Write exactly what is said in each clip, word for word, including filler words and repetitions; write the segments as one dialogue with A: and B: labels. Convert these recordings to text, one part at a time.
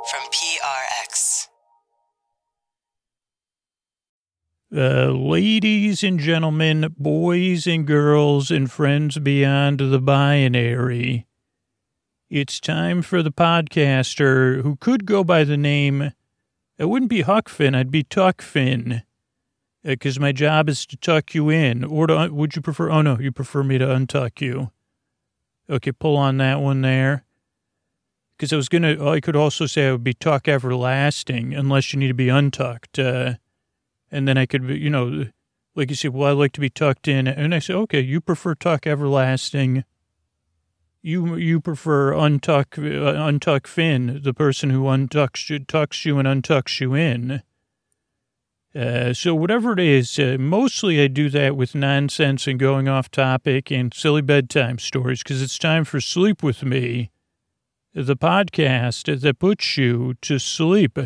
A: from P R X.
B: Uh, ladies and gentlemen, boys and girls, and friends beyond the binary, it's time for the podcaster who could go by the name, it wouldn't be Huck Finn, I'd be Tuck Finn, because uh, my job is to tuck you in. Or to, would you prefer, oh no, you prefer me to untuck you. Okay, pull on that one there. Because I was going to, I could also say I would be Tuck Everlasting, unless you need to be untucked. Uh, and then I could, you know, like you say, well, I like to be tucked in. And I say, okay, you prefer Tuck Everlasting. You you prefer untuck, uh, untuck Finn, the person who untucks you, tucks you and untucks you in. Uh, so whatever it is, uh, mostly I do that with nonsense and going off topic and silly bedtime stories, because it's time for Sleep With Me, the podcast that puts you to sleep.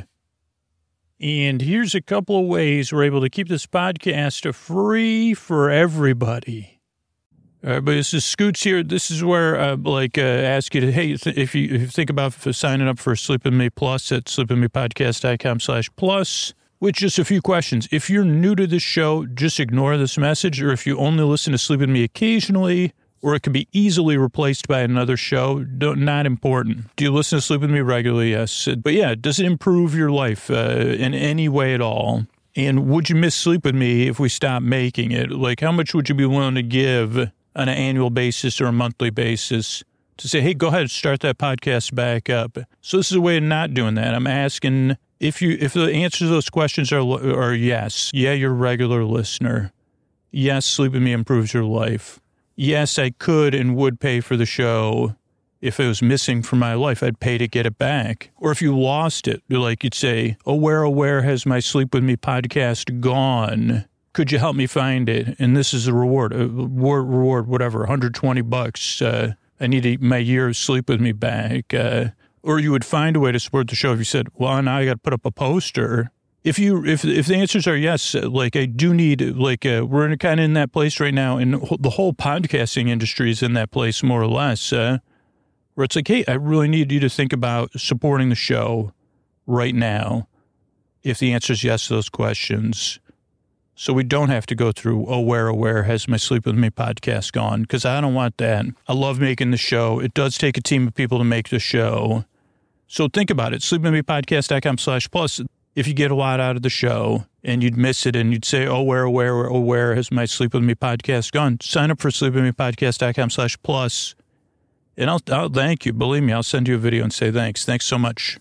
B: And here's a couple of ways we're able to keep this podcast free for everybody. All right, but this is Scoots here. This is where I like uh, ask you to, hey, th- if, you, if you think about signing up for Sleep With Me Plus at sleep with me podcast dot com slash plus, with just a few questions. If you're new to this show, just ignore this message. Or if you only listen to Sleep With Me occasionally, or it could be easily replaced by another show, don't, not important. Do you listen to Sleep With Me regularly? Yes. But yeah, does it improve your life uh, in any way at all? And would you miss Sleep With Me if we stopped making it? Like, how much would you be willing to give on an annual basis or a monthly basis to say, hey, go ahead, start that podcast back up? So this is a way of not doing that. I'm asking if you if the answers to those questions are, are yes. Yeah, you're a regular listener. Yes, Sleep With Me improves your life. Yes, I could and would pay for the show. If it was missing from my life, I'd pay to get it back. Or if you lost it, like you'd say, oh, where, oh, where has my Sleep With Me podcast gone? Could you help me find it? And this is a reward, a reward, reward whatever, one hundred twenty bucks. Uh, I need to, my year of Sleep With Me back. Uh, or you would find a way to support the show if you said, well, now I got to put up a poster. If you, if if the answers are yes, like I do need, like uh, we're in kind of in that place right now, and the whole podcasting industry is in that place more or less, uh, where it's like, hey, I really need you to think about supporting the show right now. If the answer is yes to those questions, so we don't have to go through, oh, where, oh, where has my Sleep With Me podcast gone? Because I don't want that. I love making the show. It does take a team of people to make the show. So think about it. sleep with me podcast dot com slash plus. If you get a lot out of the show and you'd miss it and you'd say, oh, where, where, oh, where has my Sleep With Me podcast gone? Sign up for sleep with me podcast dot com slash plus. And I'll, I'll thank you. Believe me, I'll send you a video and say thanks. Thanks so much.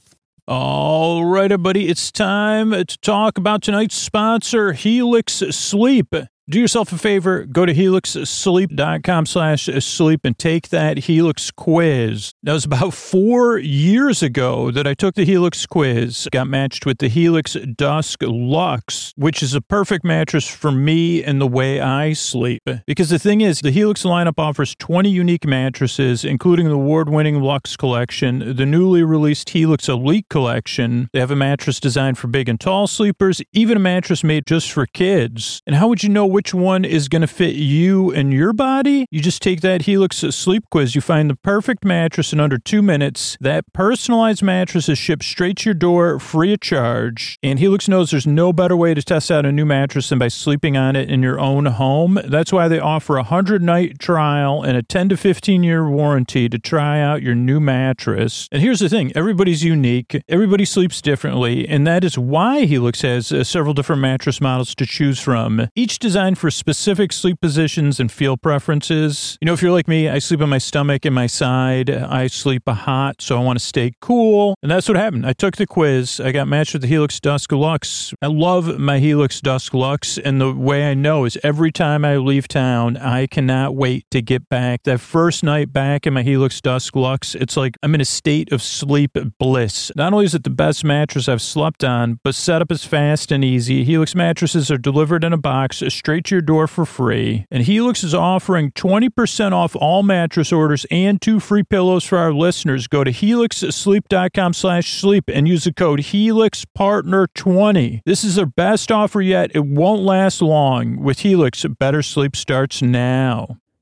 B: All right, everybody, it's time to talk about tonight's sponsor, Helix Sleep. Do yourself a favor, go to helix sleep dot com slash sleep and take that Helix quiz. That was about four years ago that I took the Helix quiz, got matched with the Helix Dusk Luxe, which is a perfect mattress for me and the way I sleep. Because the thing is, the Helix lineup offers twenty unique mattresses, including the award-winning Luxe Collection, the newly released Helix Elite Collection. They have a mattress designed for big and tall sleepers, even a mattress made just for kids. And how would you know which Which one is going to fit you and your body? You just take that Helix Sleep Quiz. You find the perfect mattress in under two minutes. That personalized mattress is shipped straight to your door, free of charge. And Helix knows there's no better way to test out a new mattress than by sleeping on it in your own home. That's why they offer a hundred-night trial and a ten to fifteen-year warranty to try out your new mattress. And here's the thing. Everybody's unique. Everybody sleeps differently. And that is why Helix has uh, several different mattress models to choose from. Each designed for specific sleep positions and feel preferences. You know, if you're like me, I sleep on my stomach and my side. I sleep hot, so I want to stay cool. And that's what happened. I took the quiz. I got matched with the Helix Dusk Luxe. I love my Helix Dusk Luxe, and the way I know is every time I leave town, I cannot wait to get back. That first night back in my Helix Dusk Luxe, it's like I'm in a state of sleep bliss. Not only is it the best mattress I've slept on, but setup is fast and easy. Helix mattresses are delivered in a box straight to your door for free. And Helix is offering twenty percent off all mattress orders and two free pillows for our listeners. Go to helix sleep dot com slash sleep and use the code Helix Partner twenty. This is their best offer yet. It won't last long. With Helix, better sleep starts now.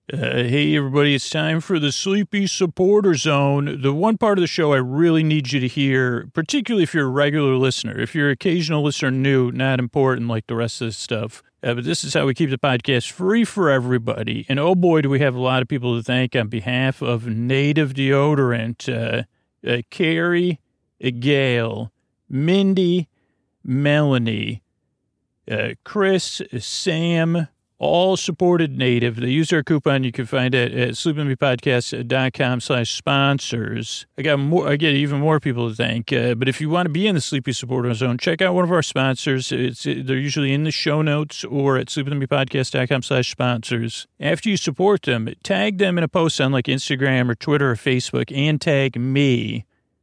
B: Uh, hey, everybody, it's time for the Sleepy Supporter Zone. The one part of the show I really need you to hear, particularly if you're a regular listener. If you're an occasional listener new, not important like the rest of this stuff. Uh, but this is how we keep the podcast free for everybody. And oh boy, do we have a lot of people to thank on behalf of Native Deodorant. Uh, uh, Carrie, uh, Gail, Mindy, Melanie, uh, Chris, Sam, all supported Native. They use our coupon. You can find it at sleepandmepodcast.com slash sponsors. I got more, I get even more people to thank. Uh, but if you want to be in the Sleepy Supporter Zone, check out one of our sponsors. It's, they're usually in the show notes or at sleepandmepodcast.com slash sponsors. After you support them, tag them in a post on like Instagram or Twitter or Facebook and tag me.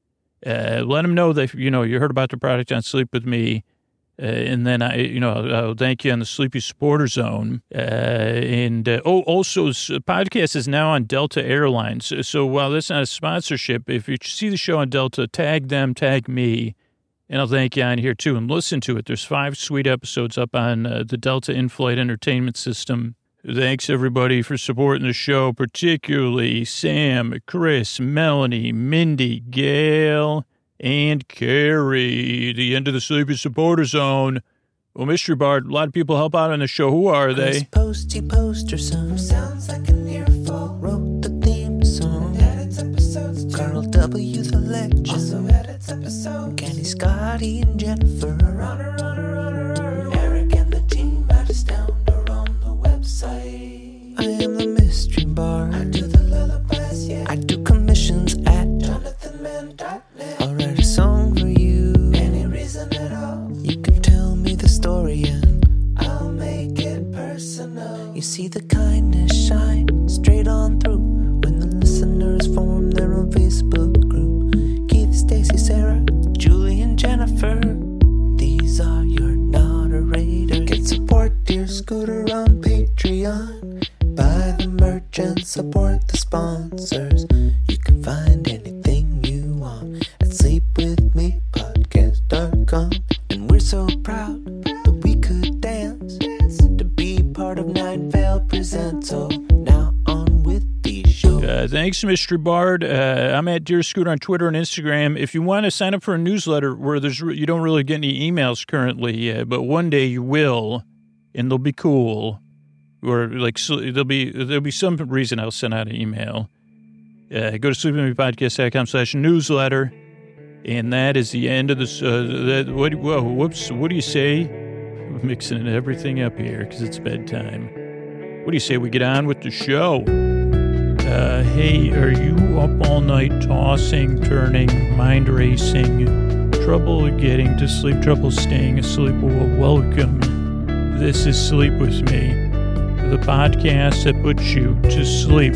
B: Uh, let them know that, you know, you heard about the product on Sleep With Me. Uh, and then I, you know, I'll, I'll thank you on the Sleepy Supporter Zone. Uh, and uh, oh, also, the podcast is now on Delta Airlines. So while that's not a sponsorship, if you see the show on Delta, tag them, tag me, and I'll thank you on here too. And listen to it. There's five sweet episodes up on uh, the Delta in-flight entertainment system. Thanks everybody for supporting the show, particularly Sam, Chris, Melanie, Mindy, Gail, and Carrie. The end of the Sleepy Supporter Zone. Well, Mystery Bard, a lot of people help out on the show. Who are they?
C: Chris Posty Poster Son sounds like an earful. Wrote the theme song. Edits episodes too. Carl W. the Legend also edits episodes. Kenny, Scotty, and Jennifer. Runner, runner, runner, runner. Eric and the team at Astound are on the website. I am the Mystery Bard. I do the lullabies, yeah. I do commissions at jonathan mann dot net. I'll write a song for you. Any reason at all. You can tell me the story and I'll make it personal. You see the kindness shine straight on through when the listeners form their own Facebook group. Keith, Stacy, Sarah, Julie, and Jennifer. These are your moderators. Get support dear Scooter on Patreon. Buy the merch and support the sponsors. You can find anything you want at sleep with me podcast dot com. And we're so proud that we could dance to be part of Nine Vale Presents. So now on with the show.
B: Uh, thanks, Mystery Bard. Uh, I'm at Dear Scooter on Twitter and Instagram. If you want to sign up for a newsletter where there's you don't really get any emails currently, uh, but one day you will, and they'll be cool. Or like so there'll be there'll be some reason I'll send out an email. Uh, go to sleepandmepodcast.com slash newsletter, and that is the end of this. Uh, that what? Whoa, whoops! What do you say? I'm mixing everything up here because it's bedtime. What do you say we get on with the show? Uh, hey, are you up all night tossing, turning, mind racing, trouble getting to sleep, trouble staying asleep? Well, welcome. This is Sleep With Me, the podcast that puts you to sleep.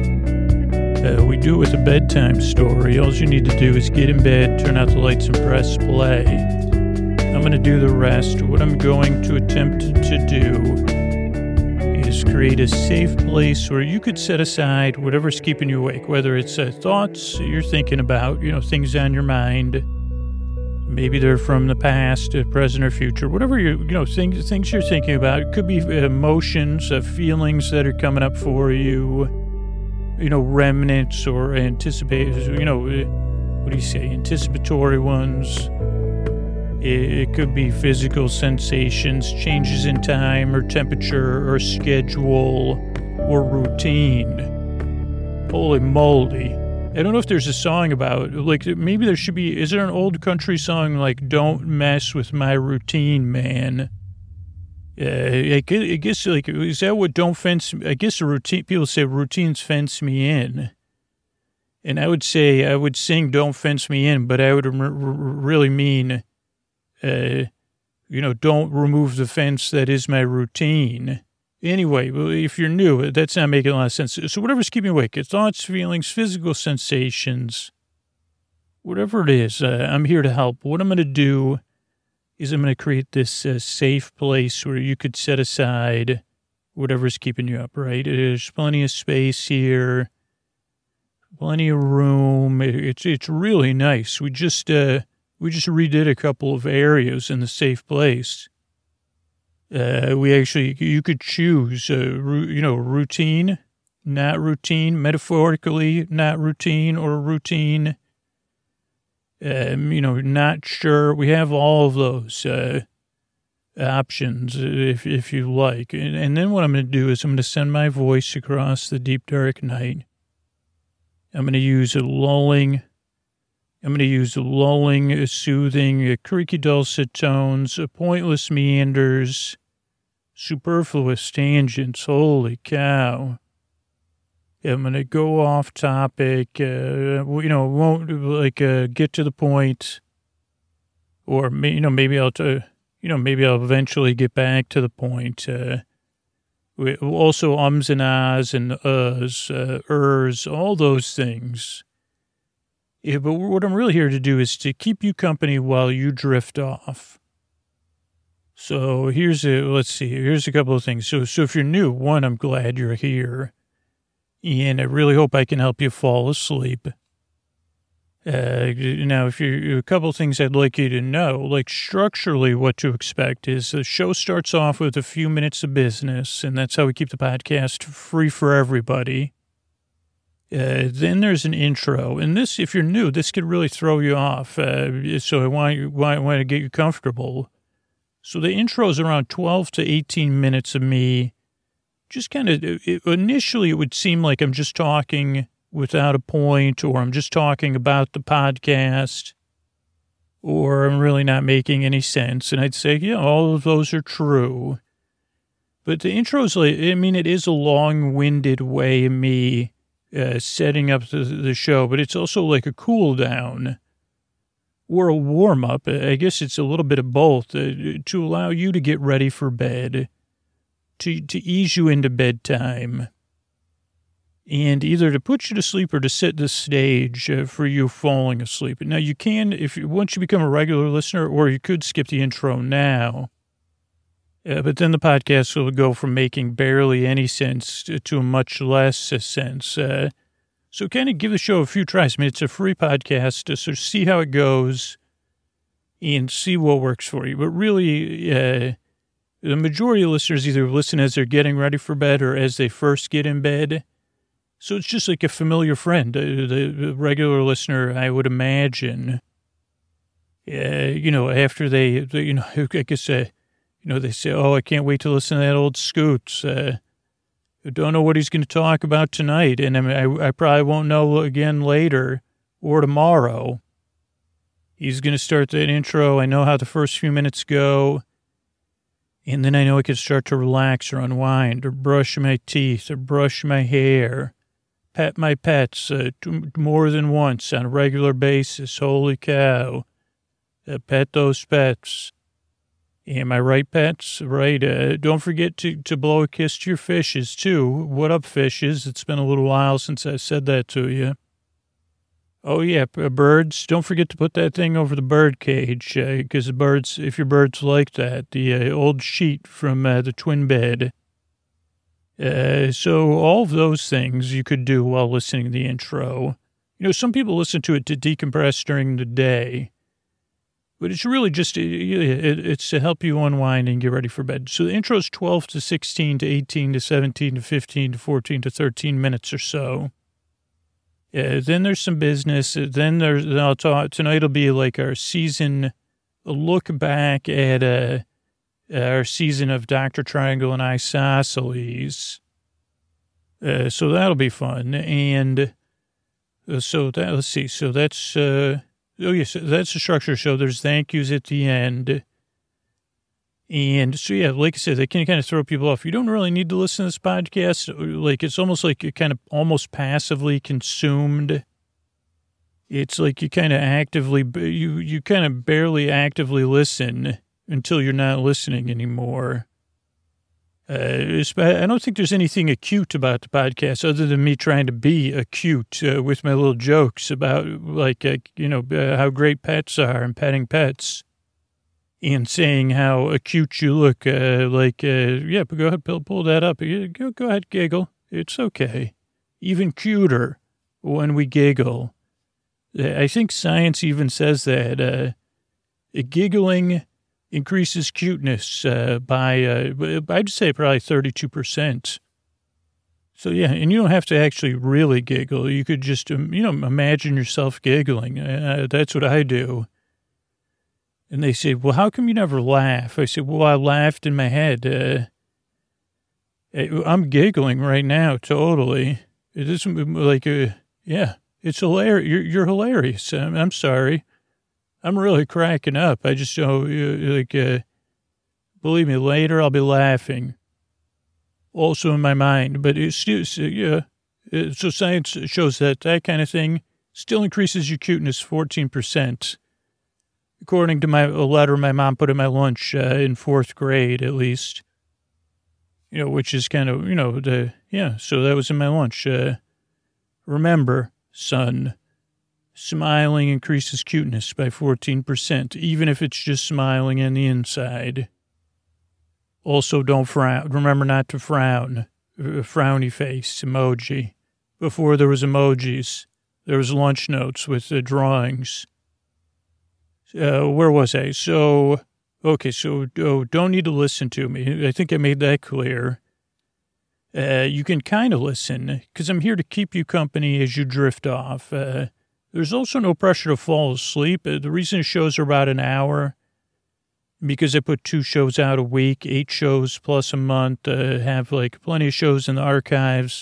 B: Uh, we do it with a bedtime story. All you need to do is get in bed, turn out the lights, and press play. I'm going to do the rest. What I'm going to attempt to do is create a safe place where you could set aside whatever's keeping you awake, whether it's uh, thoughts you're thinking about, you know, things on your mind. Maybe they're from the past, uh, present, or future. Whatever you you know things things you're thinking about. It could be emotions, uh, feelings that are coming up for you. You know, remnants or anticipate. You know, uh, what do you say? Anticipatory ones. It, it could be physical sensations, changes in time or temperature or schedule or routine. Holy moly. I don't know if there's a song about, like, maybe there should be, is there an old country song like, don't mess with my routine, man? Uh, I guess, like, is that what don't fence, I guess the routine, people say routines fence me in. And I would say, I would sing don't fence me in, but I would r- r- really mean, uh, you know, don't remove the fence that is my routine. Anyway, if you're new, that's not making a lot of sense. So whatever's keeping you awake, it's thoughts, feelings, physical sensations, whatever it is, uh, I'm here to help. What I'm going to do is I'm going to create this uh, safe place where you could set aside whatever's keeping you up, right? There's plenty of space here, plenty of room. It, it's it's really nice. We just uh, we just redid a couple of areas in the safe place. Uh, we actually, you could choose, uh, you know, routine, not routine, metaphorically not routine or routine. Um, you know, not sure. We have all of those uh, options if if you like. And, and then what I'm going to do is I'm going to send my voice across the deep, dark night. I'm going to use a lulling, I'm going to use a lulling, soothing, creaky dulcet tones, pointless meanders, superfluous tangents. Holy cow. I'm going to go off topic, uh, you know, won't like uh, get to the point, or, you know, maybe I'll, t- you know, maybe I'll eventually get back to the point. Uh, we, also ums and ahs and uhs, uh, ers, all those things. Yeah, but what I'm really here to do is to keep you company while you drift off. So here's a, let's see, here's a couple of things. So, so if you're new, one, I'm glad you're here. And I really hope I can help you fall asleep. Uh, now, if you a couple of things I'd like you to know, like structurally what to expect is the show starts off with a few minutes of business, and that's how we keep the podcast free for everybody. Uh, then there's an intro, and this, if you're new, this could really throw you off. Uh, so I want you, want, want to get you comfortable. So the intro is around twelve to eighteen minutes of me. Just kind of, initially it would seem like I'm just talking without a point, or I'm just talking about the podcast, or I'm really not making any sense. And I'd say, yeah, all of those are true. But the intro is like, I mean, it is a long-winded way of me uh, setting up the, the show, but it's also like a cool down or a warm-up. I guess it's a little bit of both uh, to allow you to get ready for bed. To, to ease you into bedtime, and either to put you to sleep or to set the stage uh, for you falling asleep. Now, you can, if you, once you become a regular listener, or you could skip the intro now, uh, but then the podcast will go from making barely any sense to, to a much less sense. Uh, so kind of give the show a few tries. I mean, it's a free podcast, so see how it goes and see what works for you. But really, uh, the majority of listeners either listen as they're getting ready for bed or as they first get in bed. So it's just like a familiar friend, uh, the, the regular listener, I would imagine. Uh, you know, after they, they, you know, I guess, uh, you know, they say, oh, I can't wait to listen to that old Scoots. Uh, I don't know what he's going to talk about tonight. And I mean, I, I probably won't know again later or tomorrow. He's going to start that intro. I know how the first few minutes go. And then I know I can start to relax or unwind or brush my teeth or brush my hair, pet my pets uh, t- more than once on a regular basis. Holy cow. Uh, pet those pets. Am I right, pets? Right. Uh, don't forget to, to blow a kiss to your fishes, too. What up, fishes? It's been a little while since I said that to you. Oh, yeah, birds. Don't forget to put that thing over the bird cage, because uh, the birds, if your birds like that, the uh, old sheet from uh, the twin bed. Uh, so all of those things you could do while listening to the intro. You know, some people listen to it to decompress during the day, but it's really just, it, it, it's to help you unwind and get ready for bed. So the intro is twelve to sixteen to eighteen to seventeen to fifteen to fourteen to thirteen minutes or so. Uh, then there's some business. Then there's, then I'll talk, tonight will be like our season, a look back at uh, our season of Doctor Triangle and Isosceles. Uh, so that'll be fun. And uh, so that, let's see. So that's, uh, oh yes, that's the structure. So there's thank yous at the end. And so, yeah, like I said, they can kind of throw people off. You don't really need to listen to this podcast. Like, it's almost like you're kind of almost passively consumed. It's like you kind of actively, you, you kind of barely actively listen until you're not listening anymore. Uh, I don't think there's anything acute about the podcast other than me trying to be acute uh, with my little jokes about, like, uh, you know, uh, how great pets are and petting pets. And saying how acute you look, uh, like, uh, yeah, go ahead, pull, pull that up. Go, go ahead, giggle. It's okay. Even cuter when we giggle. I think science even says that uh, giggling increases cuteness uh, by, uh, I'd say probably thirty-two percent. So, yeah, and you don't have to actually really giggle. You could just, um, you know, imagine yourself giggling. Uh, that's what I do. And they say, well, how come you never laugh? I said, well, I laughed in my head. Uh, I'm giggling right now, totally. It isn't like, uh, yeah, it's hilarious. You're, you're hilarious. I'm, I'm sorry. I'm really cracking up. I just, oh, like, uh, believe me, later I'll be laughing. Also in my mind, but it's still, yeah. So science shows that that kind of thing still increases your cuteness fourteen percent. According to my a letter my mom put in my lunch uh, in fourth grade, at least. You know, which is kind of, you know, the, yeah, so that was in my lunch. Uh, remember, son, smiling increases cuteness by fourteen percent, even if it's just smiling on the inside. Also, don't frown. Remember not to frown. A frowny face emoji. Before there was emojis, there was lunch notes with the drawings. Uh, where was I? So, okay, so oh, don't need to listen to me. I think I made that clear. Uh, you can kind of listen, because I'm here to keep you company as you drift off. Uh, there's also no pressure to fall asleep. Uh, the reason shows are about an hour, because I put two shows out a week, eight shows plus a month, uh, have like plenty of shows in the archives.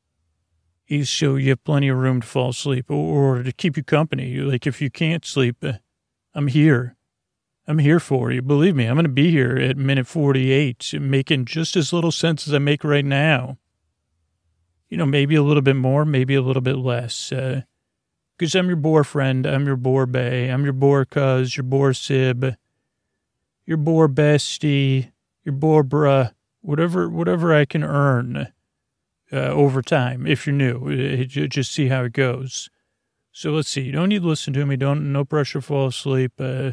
B: So you have plenty of room to fall asleep or, or to keep you company. Like if you can't sleep, uh, I'm here. I'm here for you. Believe me, I'm going to be here at minute forty-eight, making just as little sense as I make right now. You know, maybe a little bit more, maybe a little bit less. Uh, because I'm your boar friend, I'm your boar bae, I'm your boar cuz, your boar sib, your boar bestie, your boar bruh, whatever, whatever I can earn uh, over time. If you're new, it, it, just see how it goes. So let's see. You don't need to listen to me. Don't, no pressure, fall asleep. Uh,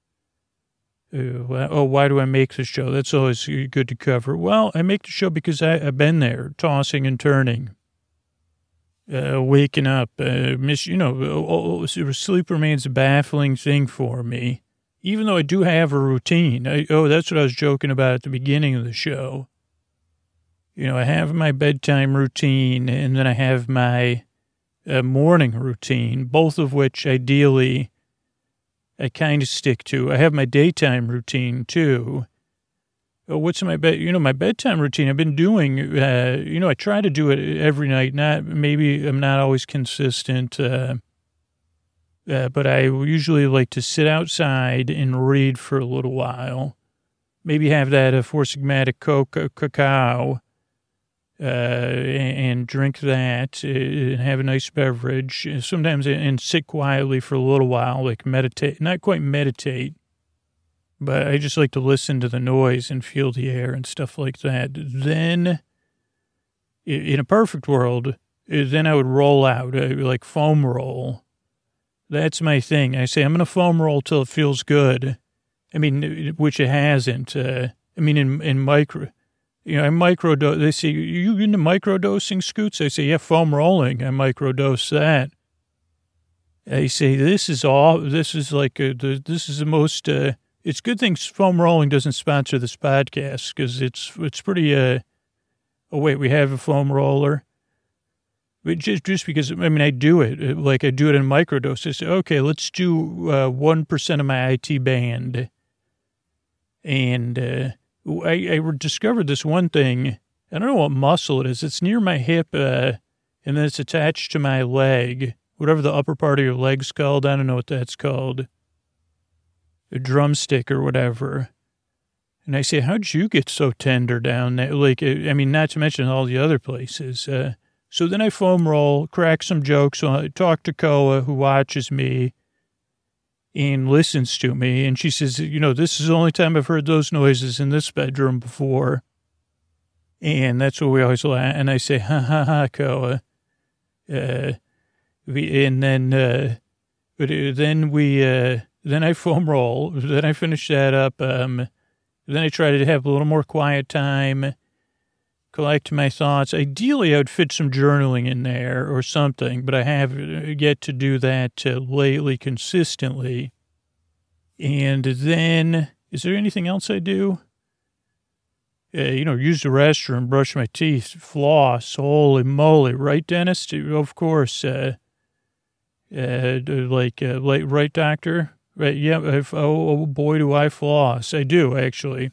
B: uh, oh, why do I make the show? That's always good to cover. Well, I make the show because I, I've been there, tossing and turning, uh, waking up. Uh, miss, you know, oh, oh, sleep remains a baffling thing for me. Even though I do have a routine. I, oh, that's what I was joking about at the beginning of the show. You know, I have my bedtime routine, and then I have my uh, morning routine, both of which ideally I kind of stick to. I have my daytime routine, too. Oh, what's my bed? You know, my bedtime routine I've been doing, uh, you know, I try to do it every night. Not maybe I'm not always consistent, uh, Uh, but I usually like to sit outside and read for a little while. Maybe have that uh, Four Sigmatic Coke, cacao, uh, and, and drink that, uh, and have a nice beverage. Sometimes and sit quietly for a little while, like meditate. Not quite meditate, but I just like to listen to the noise and feel the air and stuff like that. Then, in a perfect world, then I would roll out, uh, like foam roll. That's my thing. I say, I'm going to foam roll till it feels good. I mean, which it hasn't. Uh, I mean, in, in micro, you know, I microdose. They say, you into microdosing, Scoots? I say, yeah, foam rolling. I microdose that. I say, this is all, this is like, a, the, this is the most, uh, it's good thing foam rolling doesn't sponsor this podcast because it's, it's pretty, uh, oh, wait, we have a foam roller. But just, just because, I mean, I do it, like I do it in microdose. I say, okay, let's do uh, one percent of my I T band. And uh, I, I discovered this one thing. I don't know what muscle it is. It's near my hip, uh, and then it's attached to my leg, whatever the upper part of your leg's called. I don't know what that's called. A drumstick or whatever. And I say, how'd you get so tender down there? Like, I mean, not to mention all the other places. Uh, So then I foam roll, crack some jokes, I talk to Koa, who watches me and listens to me. And she says, you know, this is the only time I've heard those noises in this bedroom before. And that's what we always laugh. And I say, ha, ha, ha, Koa. Uh, we, and then, uh, but then we, uh, then I foam roll. Then I finish that up. Um, then I try to have a little more quiet time. Collect my thoughts. Ideally, I would fit some journaling in there or something, but I have yet to do that uh, lately consistently. And then, is there anything else I do? uh, you know, use the restroom, brush my teeth, floss, holy moly, right, dentist? Of course, uh, uh, like, uh, like, right, doctor? Right, yeah, if, oh, oh, boy, do I floss. I do, actually.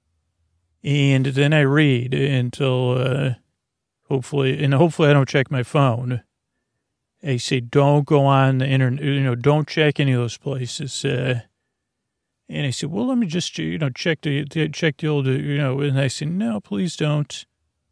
B: And then I read until, uh, hopefully, and hopefully I don't check my phone. I say, don't go on the internet, you know, don't check any of those places, uh, and I said, well, let me just, you know, check the, check the old, you know, and I said, no, please don't.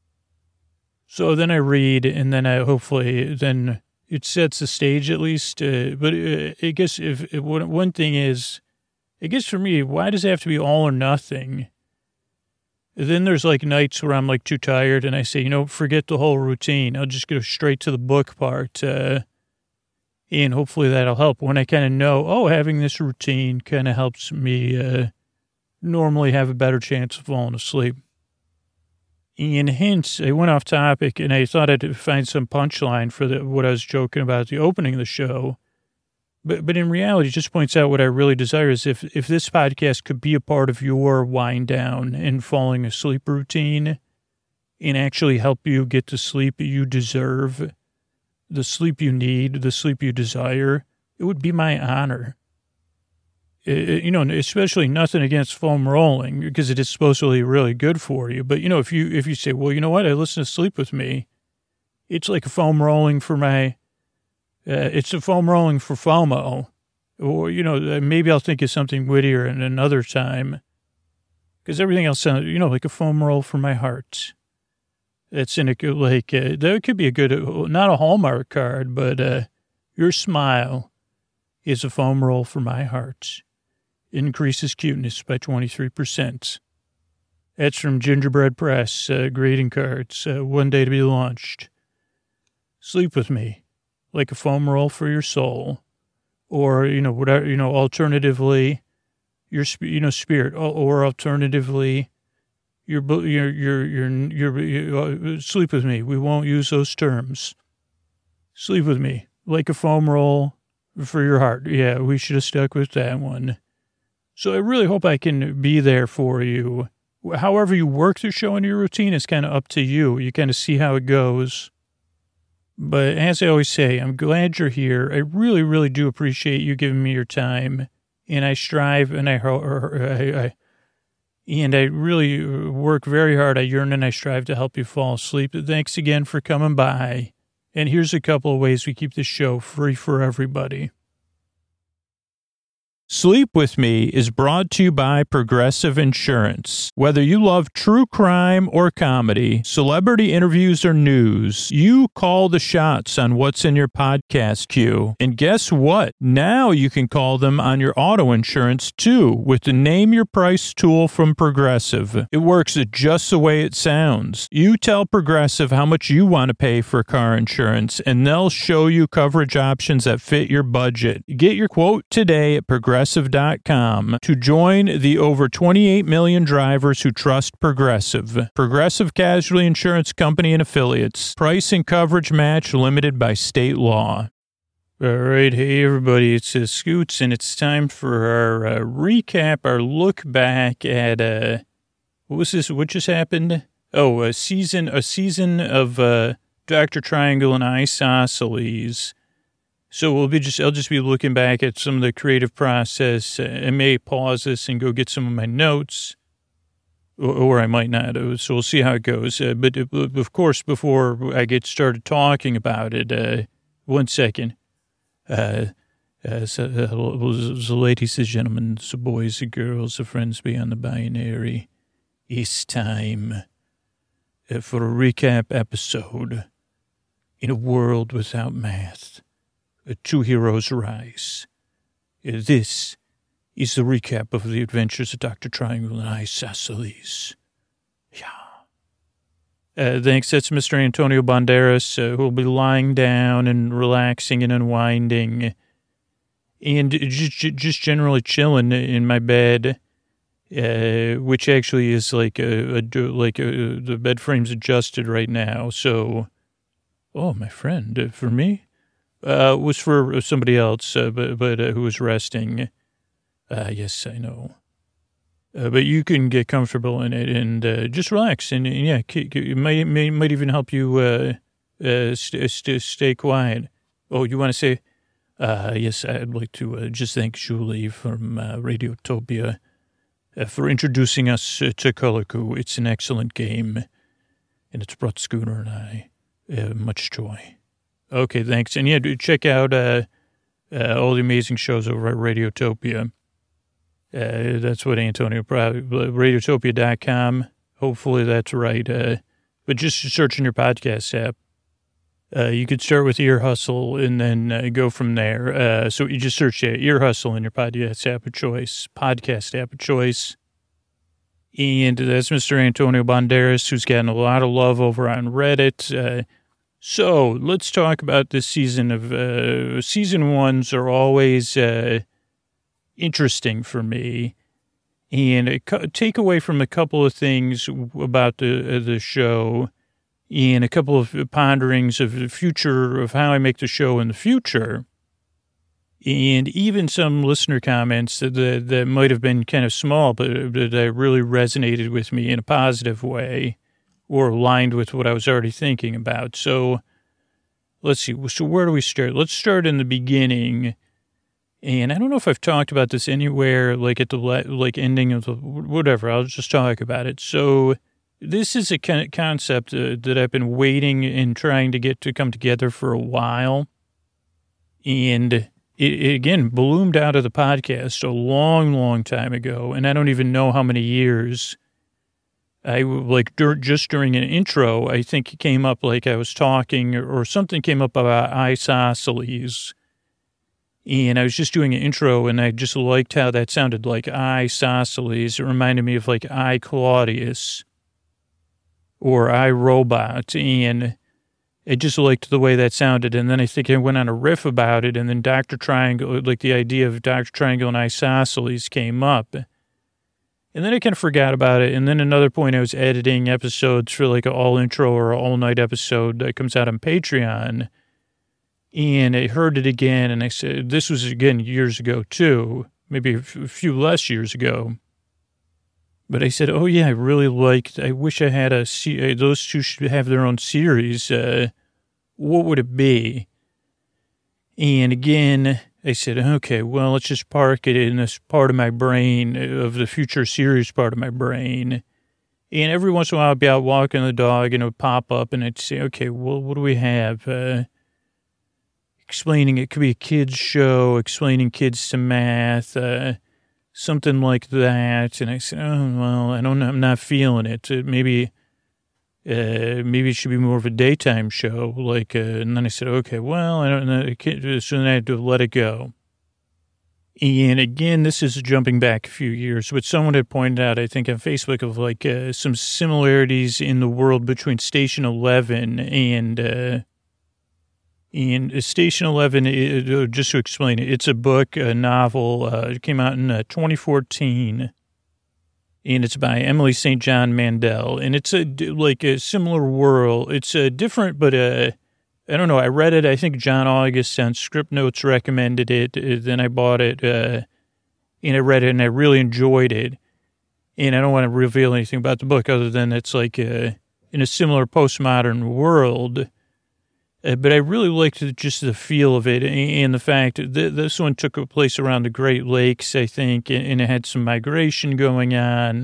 B: So then I read, and then I hopefully, then it sets the stage at least. Uh, but uh, I guess if, if one thing is, I guess for me, why does it have to be all or nothing? Then there's like nights where I'm like too tired, and I say, you know, forget the whole routine. I'll just go straight to the book part. Uh, And hopefully that'll help when I kind of know, oh, having this routine kind of helps me uh, normally have a better chance of falling asleep. And hence, I went off topic, and I thought I'd find some punchline for the, what I was joking about at the opening of the show. But but in reality, it just points out what I really desire is if, if this podcast could be a part of your wind down and falling asleep routine and actually help you get the sleep you deserve, the sleep you need, the sleep you desire, it would be my honor. It, you know, especially nothing against foam rolling because it is supposedly really good for you. But, you know, if you if you say, well, you know what, I listen to Sleep With Me, it's like a foam rolling for my, uh, it's a foam rolling for FOMO. Or, you know, maybe I'll think of something wittier in another time because everything else sounds, you know, like a foam roll for my heart. It's in a good, like, uh, that could be a good, not a Hallmark card, but uh, your smile is a foam roll for my heart. Increases cuteness by twenty-three percent. That's from Gingerbread Press, uh, greeting cards, uh, one day to be launched. Sleep with me, like a foam roll for your soul. Or, you know, whatever, you know, alternatively, your, you know, spirit, or alternatively, You're, you're, you're, you're, you're, you're, uh, sleep with me. We won't use those terms. Sleep with me, like a foam roll for your heart. Yeah, we should have stuck with that one. So I really hope I can be there for you. However you work the show into your routine is kind of up to you. You kind of see how it goes. But as I always say, I'm glad you're here. I really, really do appreciate you giving me your time. And I strive and I, I, I And I really work very hard. I yearn and I strive to help you fall asleep. Thanks again for coming by. And here's a couple of ways we keep the show free for everybody. Sleep With Me is brought to you by Progressive Insurance. Whether you love true crime or comedy, celebrity interviews or news, you call the shots on what's in your podcast queue. And guess what? Now you can call them on your auto insurance too with the Name Your Price tool from Progressive. It works just the way it sounds. You tell Progressive how much you want to pay for car insurance, and they'll show you coverage options that fit your budget. Get your quote today at Progressive. Progressive dot com to join the over twenty-eight million drivers who trust Progressive. Progressive Casualty Insurance Company and Affiliates. Price and coverage match limited by state law. All right. Hey, everybody. It's uh, Scoots, and it's time for our uh, recap, our look back at, uh, what was this? What just happened? Oh, a season, a season of uh, Doctor Triangle and Isosceles. So we'll be just, I'll just be looking back at some of the creative process. I may pause this and go get some of my notes, or, or I might not. So we'll see how it goes. Uh, but of course, before I get started talking about it, uh, one second. Uh, uh, so, uh, so ladies and gentlemen, so boys and girls, so friends beyond the binary, it's time uh, for a recap episode in a world without math. Two heroes rise. This is the recap of the adventures of Doctor Triangle and Isosceles. Yeah. Uh, thanks. That's Mister Antonio Banderas, uh, who will be lying down and relaxing and unwinding and just, just generally chilling in my bed, uh, which actually is like a, a like a, the bed frame's adjusted right now. So, oh, my friend, uh, for me. Uh, was for somebody else, uh, but, but uh, who was resting. Uh, yes, I know. Uh, but you can get comfortable in it and uh, just relax. And, and yeah, it might, may, might even help you uh, uh, st- st- stay quiet. Oh, you want to say, uh, yes, I'd like to uh, just thank Julie from uh, Radiotopia uh, for introducing us uh, to Colico. It's an excellent game, and it's brought Scooter and I uh, much joy. Okay, thanks. And yeah, check out uh, uh, all the amazing shows over at Radiotopia. Uh, that's what Antonio, radiotopia dot com. Hopefully that's right. Uh, but just search in your podcast app. Uh, you could start with Ear Hustle and then uh, go from there. Uh, so you just search uh, Ear Hustle in your podcast app of choice, podcast app of choice. And that's Mister Antonio Banderas, who's gotten a lot of love over on Reddit. Uh, so let's talk about this season of, uh, season ones are always, uh, interesting for me, and a co- take away from a couple of things about the uh, the show, and a couple of ponderings of the future of how I make the show in the future, and even some listener comments that that, that might have been kind of small, but that really resonated with me in a positive way, or aligned with what I was already thinking about. So let's see. So where do we start? Let's start in the beginning. And I don't know if I've talked about this anywhere, like at the like ending of the whatever. I'll just talk about it. So this is a kind of concept uh, that I've been waiting and trying to get to come together for a while. And it, it again bloomed out of the podcast a long, long time ago. And I don't even know how many years. I like dur- just during an intro, I think it came up like I was talking or, or something came up about isosceles. And I was just doing an intro, and I just liked how that sounded, like isosceles. It reminded me of like I, Claudius, or I, Robot, and I just liked the way that sounded. And then I think I went on a riff about it, and then Doctor Triangle, like the idea of Doctor Triangle and isosceles came up. And then I kind of forgot about it. And then another point, I was editing episodes for like an all-intro or all-night episode that comes out on Patreon. And I heard it again, and I said, this was, again, years ago, too, maybe a few less years ago. But I said, oh, yeah, I really liked, I wish I had a, those two should have their own series. Uh, what would it be? And again, I said, okay, well, let's just park it in this part of my brain, of the future series part of my brain. And every once in a while, I'd be out walking the dog, and it would pop up, and I'd say, okay, well, what do we have? Uh, explaining, it could be a kid's show, explaining kids to math, uh, something like that. And I said, oh, well, I don't know, I'm not feeling it. Uh, maybe, uh, maybe it should be more of a daytime show. Like, uh, and then I said, okay, well, I don't know. So then I had to let it go. And again, this is jumping back a few years, but someone had pointed out, I think on Facebook, of like uh, some similarities in the world between Station Eleven and, uh, And Station Eleven, it, just to explain it, it's a book, a novel. Uh, it came out in uh, twenty fourteen, and it's by Emily Saint John Mandel. And it's a like a similar world. It's a different, but uh, I don't know. I read it. I think John August sent Script Notes recommended it. Then I bought it, uh, and I read it, and I really enjoyed it. And I don't want to reveal anything about the book other than it's like uh, in a similar postmodern world. Uh, but I really liked just the feel of it and the fact that this one took place around the Great Lakes, I think, and it had some migration going on.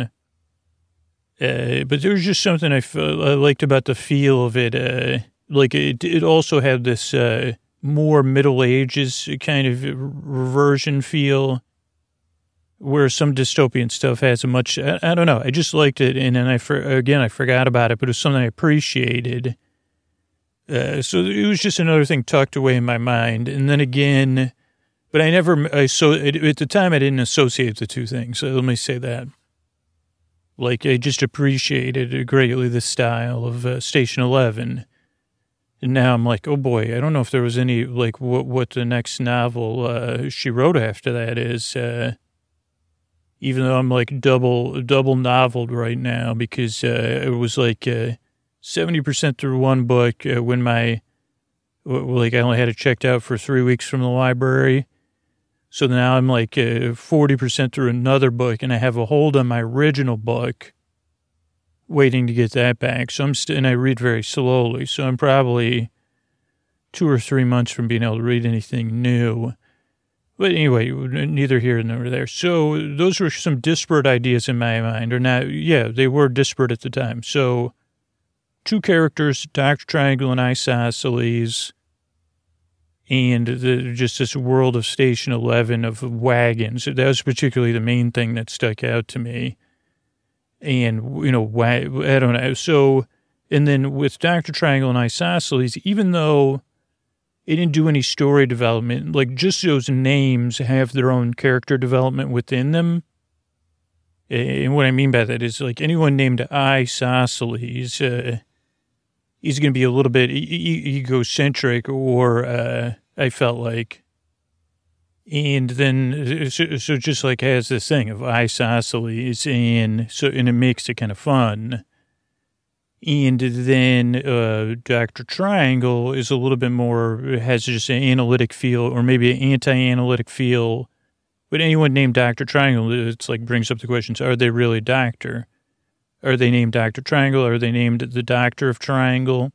B: Uh, but there was just something I, felt, I liked about the feel of it. Uh, like it, it also had this uh, more Middle Ages kind of reversion feel, where some dystopian stuff has a much, I, I don't know, I just liked it. And then I, again, I forgot about it, but it was something I appreciated. Uh, so it was just another thing tucked away in my mind. And then again, but I never, I so at the time I didn't associate the two things. So let me say that. Like I just appreciated greatly the style of uh, Station Eleven. And now I'm like, oh boy, I don't know if there was any, like what, what the next novel uh, she wrote after that is. Uh, even though I'm like double, double noveled right now because uh, it was like, uh, seventy percent through one book uh, when my, like I only had it checked out for three weeks from the library. So now I'm like uh, forty percent through another book, and I have a hold on my original book, waiting to get that back. So I'm st- and I read very slowly. So I'm probably two or three months from being able to read anything new. But anyway, neither here nor there. So those were some disparate ideas in my mind, or not. Yeah, they were disparate at the time. So two characters, Doctor Triangle and Isosceles, and the, just this world of Station Eleven of wagons. That was particularly the main thing that stuck out to me. And, you know, I don't know. So, and then with Doctor Triangle and Isosceles, even though it didn't do any story development, like just those names have their own character development within them. And what I mean by that is like anyone named Isosceles, uh, he's going to be a little bit e- e- egocentric, or uh, I felt like. And then, so, so just like has this thing of Isosceles, and so, and it makes it kind of fun. And then uh, Doctor Triangle is a little bit more, has just an analytic feel, or maybe an anti-analytic feel. But anyone named Doctor Triangle, it's like brings up the questions, are they really doctor? Are they named Doctor Triangle? Are they named the Doctor of Triangle?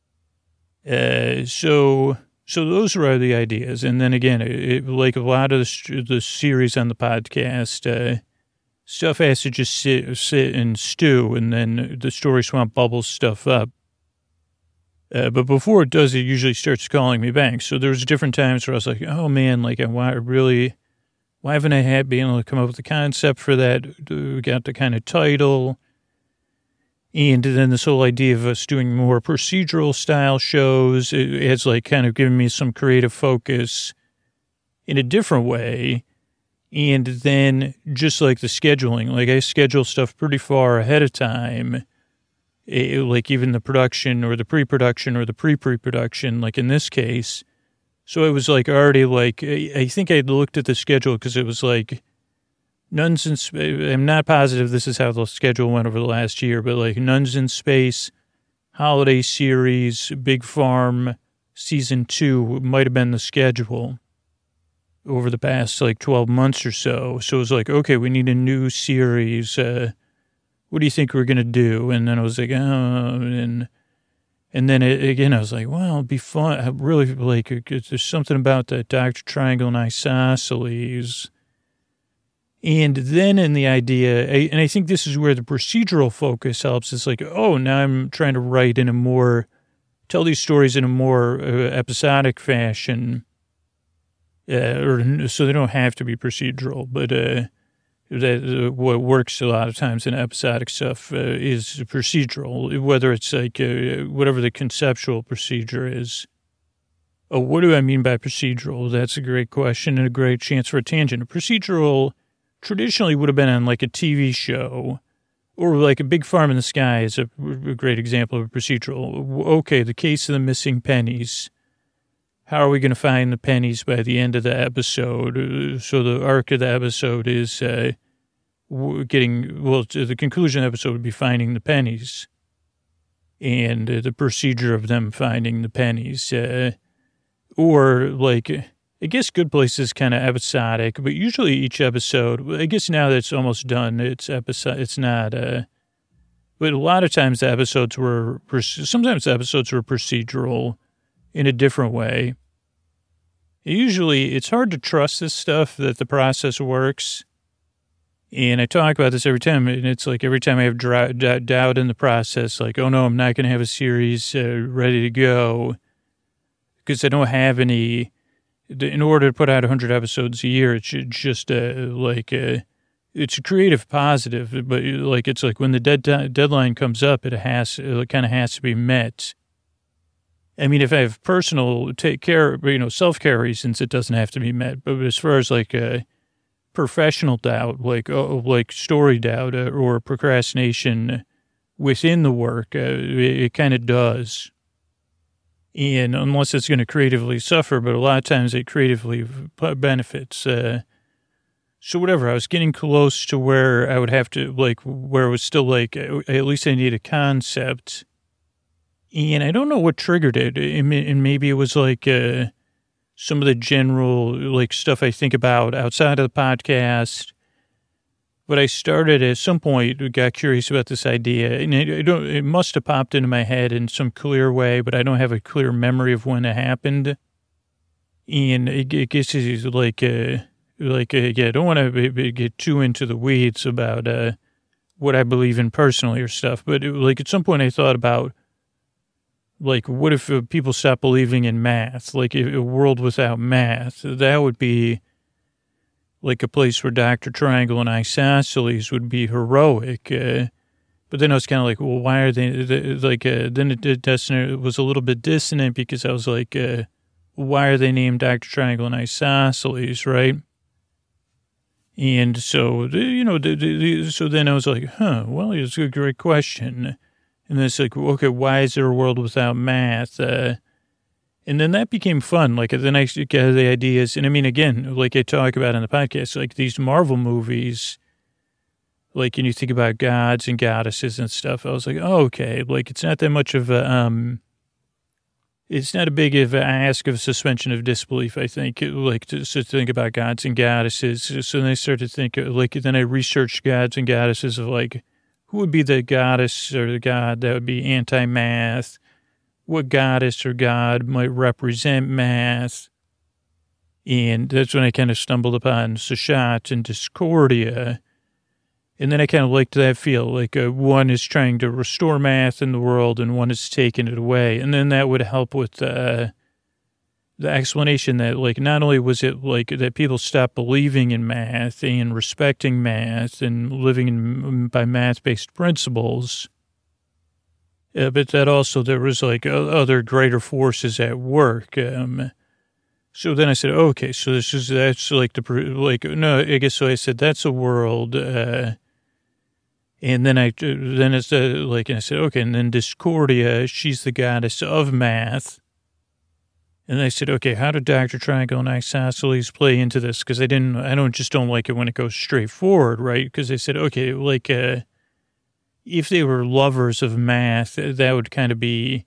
B: Uh, so... So those were the ideas. And then again, it, it, like a lot of the, the series on the podcast, uh, stuff has to just sit, sit and stew, and then the Story Swamp bubbles stuff up. Uh, but before it does, it usually starts calling me back. So there's different times where I was like, oh man, like I want really, why haven't I had been able to come up with a concept for that? We got the kind of title. And then this whole idea of us doing more procedural style shows, it has like kind of given me some creative focus in a different way. And then just like the scheduling, like I schedule stuff pretty far ahead of time, it, like even the production or the pre-production or the pre-pre-production, like in this case. So it was like already like, I think I looked at the schedule because it was like, Nuns in Space, I'm not positive this is how the schedule went over the last year, but like Nuns in Space, Holiday Series, Big Farm, Season two might have been the schedule over the past like twelve months or so. So it was like, okay, we need a new series. Uh, what do you think we're going to do? And then I was like, oh, and and then it, again, I was like, well, it'd be fun. I really like, there's something about that Doctor Triangle and Isosceles. And then in the idea, and I think this is where the procedural focus helps, it's like, oh, now I'm trying to write in a more, tell these stories in a more uh, episodic fashion, uh, or so they don't have to be procedural, but uh, that uh, what works a lot of times in episodic stuff uh, is procedural, whether it's like uh, whatever the conceptual procedure is. Oh, what do I mean by procedural? That's a great question and a great chance for a tangent. A procedural traditionally would have been on like a T V show, or like a Big Farm in the Sky is a, a great example of a procedural. Okay, the case of the missing pennies. How are we going to find the pennies by the end of the episode? So the arc of the episode is uh, getting, well, the conclusion of the episode would be finding the pennies, and uh, the procedure of them finding the pennies. Uh, or like, I guess Good Place is kind of episodic, but usually each episode, I guess now that it's almost done, it's episode, it's not, uh, but a lot of times the episodes were, sometimes the episodes were procedural in a different way. Usually it's hard to trust this stuff, that the process works. And I talk about this every time, and it's like every time I have dr- d- doubt in the process, like, oh no, I'm not going to have a series uh, ready to go because I don't have any. In order to put out one hundred episodes a year, it's just uh, like, uh, it's a creative positive, but like, it's like when the dead deadline comes up, it has, it kind of has to be met. I mean, if I have personal take care, you know, self-care reasons, it doesn't have to be met. But as far as like a professional doubt, like, oh, like story doubt uh, or procrastination within the work, uh, it, it kind of does. And unless it's going to creatively suffer, but a lot of times it creatively benefits. Uh, so whatever, I was getting close to where I would have to, like, where it was still like, at least I need a concept. And I don't know what triggered it. And maybe it was like, uh, some of the general, like, stuff I think about outside of the podcast. But I started at some point, got curious about this idea, and it, it, don't, it must have popped into my head in some clear way, but I don't have a clear memory of when it happened. And it, it gets like, uh, like, uh, yeah, I don't want to get too into the weeds about uh, what I believe in personally or stuff, but it, like at some point I thought about, like, what if uh, people stop believing in math? Like a world without math, that would be like a place where Doctor Triangle and Isosceles would be heroic. Uh, but then I was kind of like, well, why are they, they like, uh, then it, it, it was a little bit dissonant because I was like, uh, why are they named Doctor Triangle and Isosceles, right? And so, you know, the, the, so then I was like, huh, well, it's a great question. And then it's like, okay, why is there a world without math? Uh, and then that became fun. Like, then I got the ideas. And I mean, again, like I talk about on the podcast, like these Marvel movies, like, and you think about gods and goddesses and stuff. I was like, oh, okay, like it's not that much of a, um, it's not a big of an ask of suspension of disbelief, I think, like to, to think about gods and goddesses. So then I started to think, like, then I researched gods and goddesses of like, who would be the goddess or the god that would be anti-math? What goddess or god might represent math? And that's when I kind of stumbled upon Seshat and Discordia. And then I kind of liked that feel, like uh, one is trying to restore math in the world and one is taking it away. And then that would help with uh, the explanation that, like, not only was it like that people stopped believing in math and respecting math and living in, by math-based principles, uh, but that also there was like other greater forces at work. Um, so then I said, okay, so this is, that's like the, like, no, I guess so I said, that's a world, uh, and then I, then it's uh, like, and I said, okay, and then Discordia, she's the goddess of math. And I said, okay, how did Doctor Triangle and Isosceles play into this? Because I didn't, I don't just don't like it when it goes straight forward, right? Because I said, okay, like, uh, if they were lovers of math, that would kind of be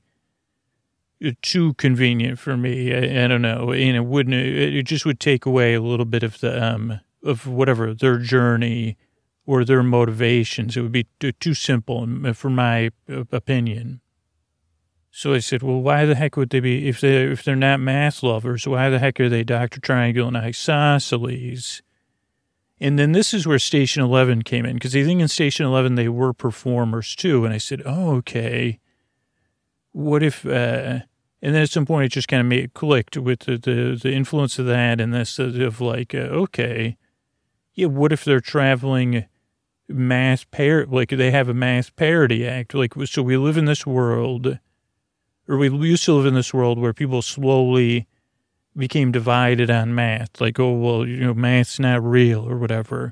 B: too convenient for me. I, I don't know, and it wouldn't, it just would take away a little bit of the, um, of whatever their journey or their motivations. It would be too, too simple, for my opinion. So I said, well, why the heck would they be, if they're, if they're not math lovers, why the heck are they Doctor Triangle and Isosceles? And then this is where Station eleven came in, because I think in Station eleven they were performers too. And I said, oh, okay, what if, uh, and then at some point it just kind of made, clicked with the, the, the influence of that and this of like, uh, okay, yeah, what if they're traveling math par, like they have a math parody act, like, so we live in this world, or we used to live in this world where people slowly became divided on math. Like, oh, well, you know, math's not real or whatever.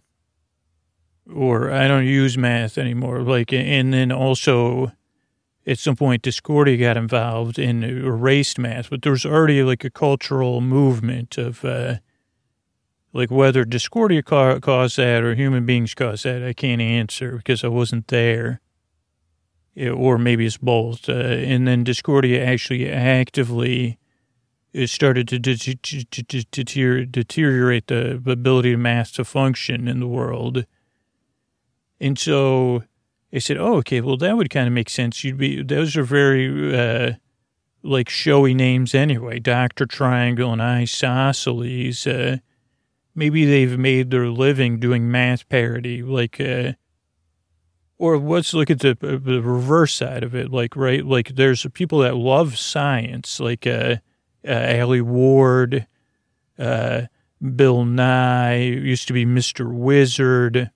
B: Or I don't use math anymore. Like, and then also at some point Discordia got involved and erased math. But there was already like a cultural movement of, uh, like whether Discordia ca- caused that or human beings caused that, I can't answer because I wasn't there. Or maybe it's both. Uh, and then Discordia actually actively started to de- de- de- de- deteriorate the ability of math to function in the world. And so I said, oh, okay, well, that would kind of make sense. You'd be, those are very, uh, like, showy names anyway. Doctor Triangle and Isosceles. Uh, maybe they've made their living doing math parody, like, uh, or let's look at the, uh, the reverse side of it. Like, right, like there's people that love science, like uh, uh, Allie Ward, uh, Bill Nye, used to be Mister Wizard.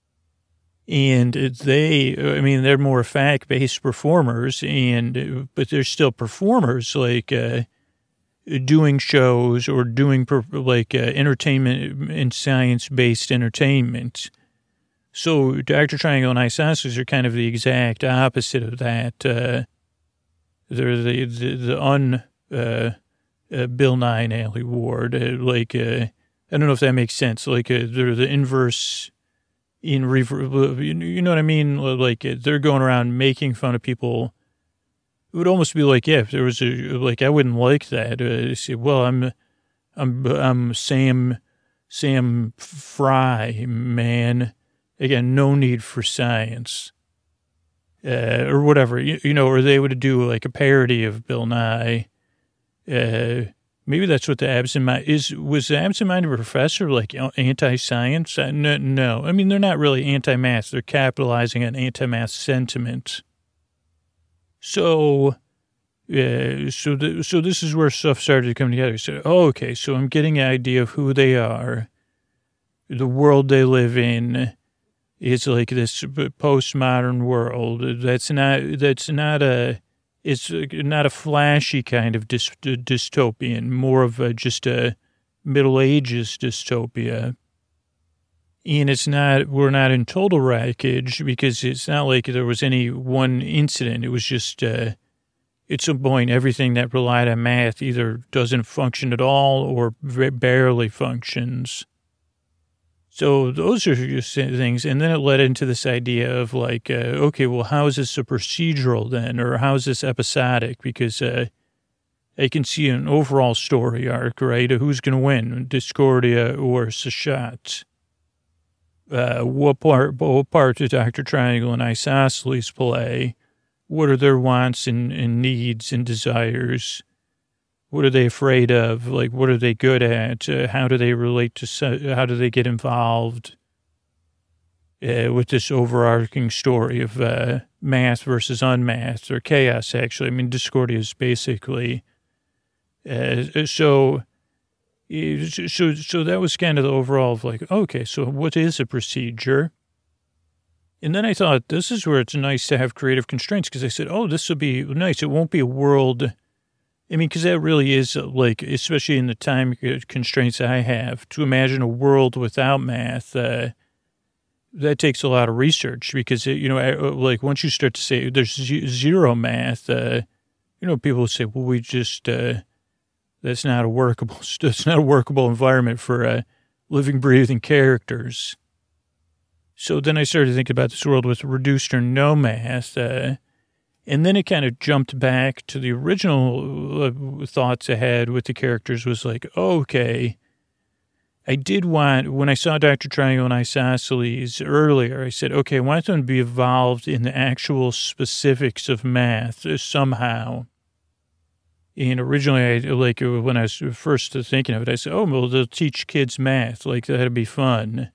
B: And they, I mean, they're more fact-based performers, and but they're still performers, like uh, doing shows or doing per, like uh, entertainment and science-based entertainment. So Doctor Triangle and Isosceles are kind of the exact opposite of that. Uh, they're the the, the un uh, uh, Bill Nye and Allie Ward. Uh, like uh, I don't know if that makes sense. Like uh, they're the inverse. In rever- you know what I mean? Like they're going around making fun of people. It would almost be like, yeah, if there was a, like, I wouldn't like that. Uh, say, well, I'm, I'm, I'm Sam, Sam Fry, man. Again, no need for science. Uh, or whatever, you, you know, or they would do like a parody of Bill Nye. Uh, maybe that's what the absent-minded is. Was the absent-minded professor like anti-science? Uh, no, no, I mean, they're not really anti-math. They're capitalizing on anti-math sentiment. So, uh, so, the, so this is where stuff started to come together. So, oh, okay, so I'm getting an idea of who they are, the world they live in. It's like this postmodern world. That's not, that's not a, it's not a flashy kind of dy- dystopian, more of a, just a Middle Ages dystopia. And it's not, we're not in total wreckage because it's not like there was any one incident. It was just, uh, at some point, everything that relied on math either doesn't function at all or barely functions. So those are just things. And then it led into this idea of like, uh, okay, well, how is this a procedural then? Or how is this episodic? Because uh, I can see an overall story arc, right? Who's going to win, Discordia or Sachat? Uh, what part, what part do Doctor Triangle and Isosceles play? What are their wants and, and needs and desires? What are they afraid of? Like, what are they good at? Uh, how do they relate to, how do they get involved uh, with this overarching story of uh, math versus unmath or chaos, actually? I mean, Discordia is basically, uh, so, so, so that was kind of the overall of like, okay, so what is a procedure? And then I thought, this is where it's nice to have creative constraints because I said, oh, this will be nice. It won't be a world... I mean, because that really is like, especially in the time constraints I have, to imagine a world without math, uh, that takes a lot of research because, it, you know, like once you start to say there's zero math, uh, you know, people say, well, we just, uh, that's not a workable, that's not a workable environment for uh, living, breathing characters. So then I started thinking about this world with reduced or no math, uh, and then it kind of jumped back to the original uh, thoughts I had with the characters was like, oh, okay, I did want, when I saw Doctor Triangle and Isosceles earlier, I said, okay, I want them to be involved in the actual specifics of math somehow. And originally, I, like when I was first thinking of it, I said, oh, well, they'll teach kids math. Like, that'd be fun.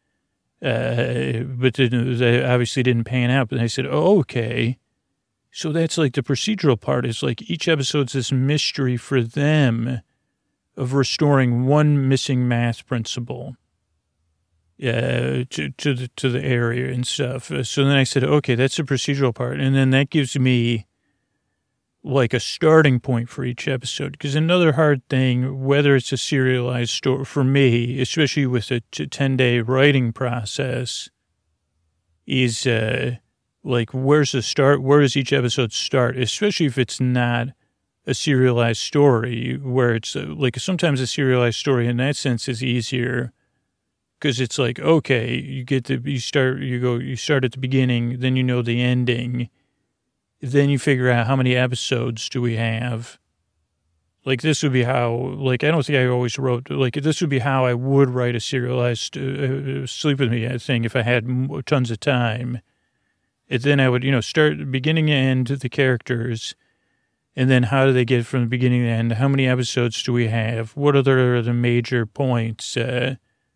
B: Uh, but then they obviously didn't pan out. But I said, oh, okay. So that's like the procedural part is like each episode's this mystery for them of restoring one missing math principle uh, to, to, the, to the area and stuff. So then I said, okay, that's the procedural part. And then that gives me like a starting point for each episode. Because another hard thing, whether it's a serialized story for me, especially with a ten-day writing process, is... Uh, like, where's the start? Where does each episode start? Especially if it's not a serialized story where it's uh, like sometimes a serialized story in that sense is easier because it's like, okay, you get to, you start, you go, you start at the beginning, then you know the ending. Then you figure out how many episodes do we have. Like this would be how, like, I don't think I always wrote, like this would be how I would write a serialized uh, Sleep With Me thing if I had tons of time. And then I would, you know, start beginning and end the characters, and then how do they get from the beginning to the end? How many episodes do we have? What are the, the major points? Uh,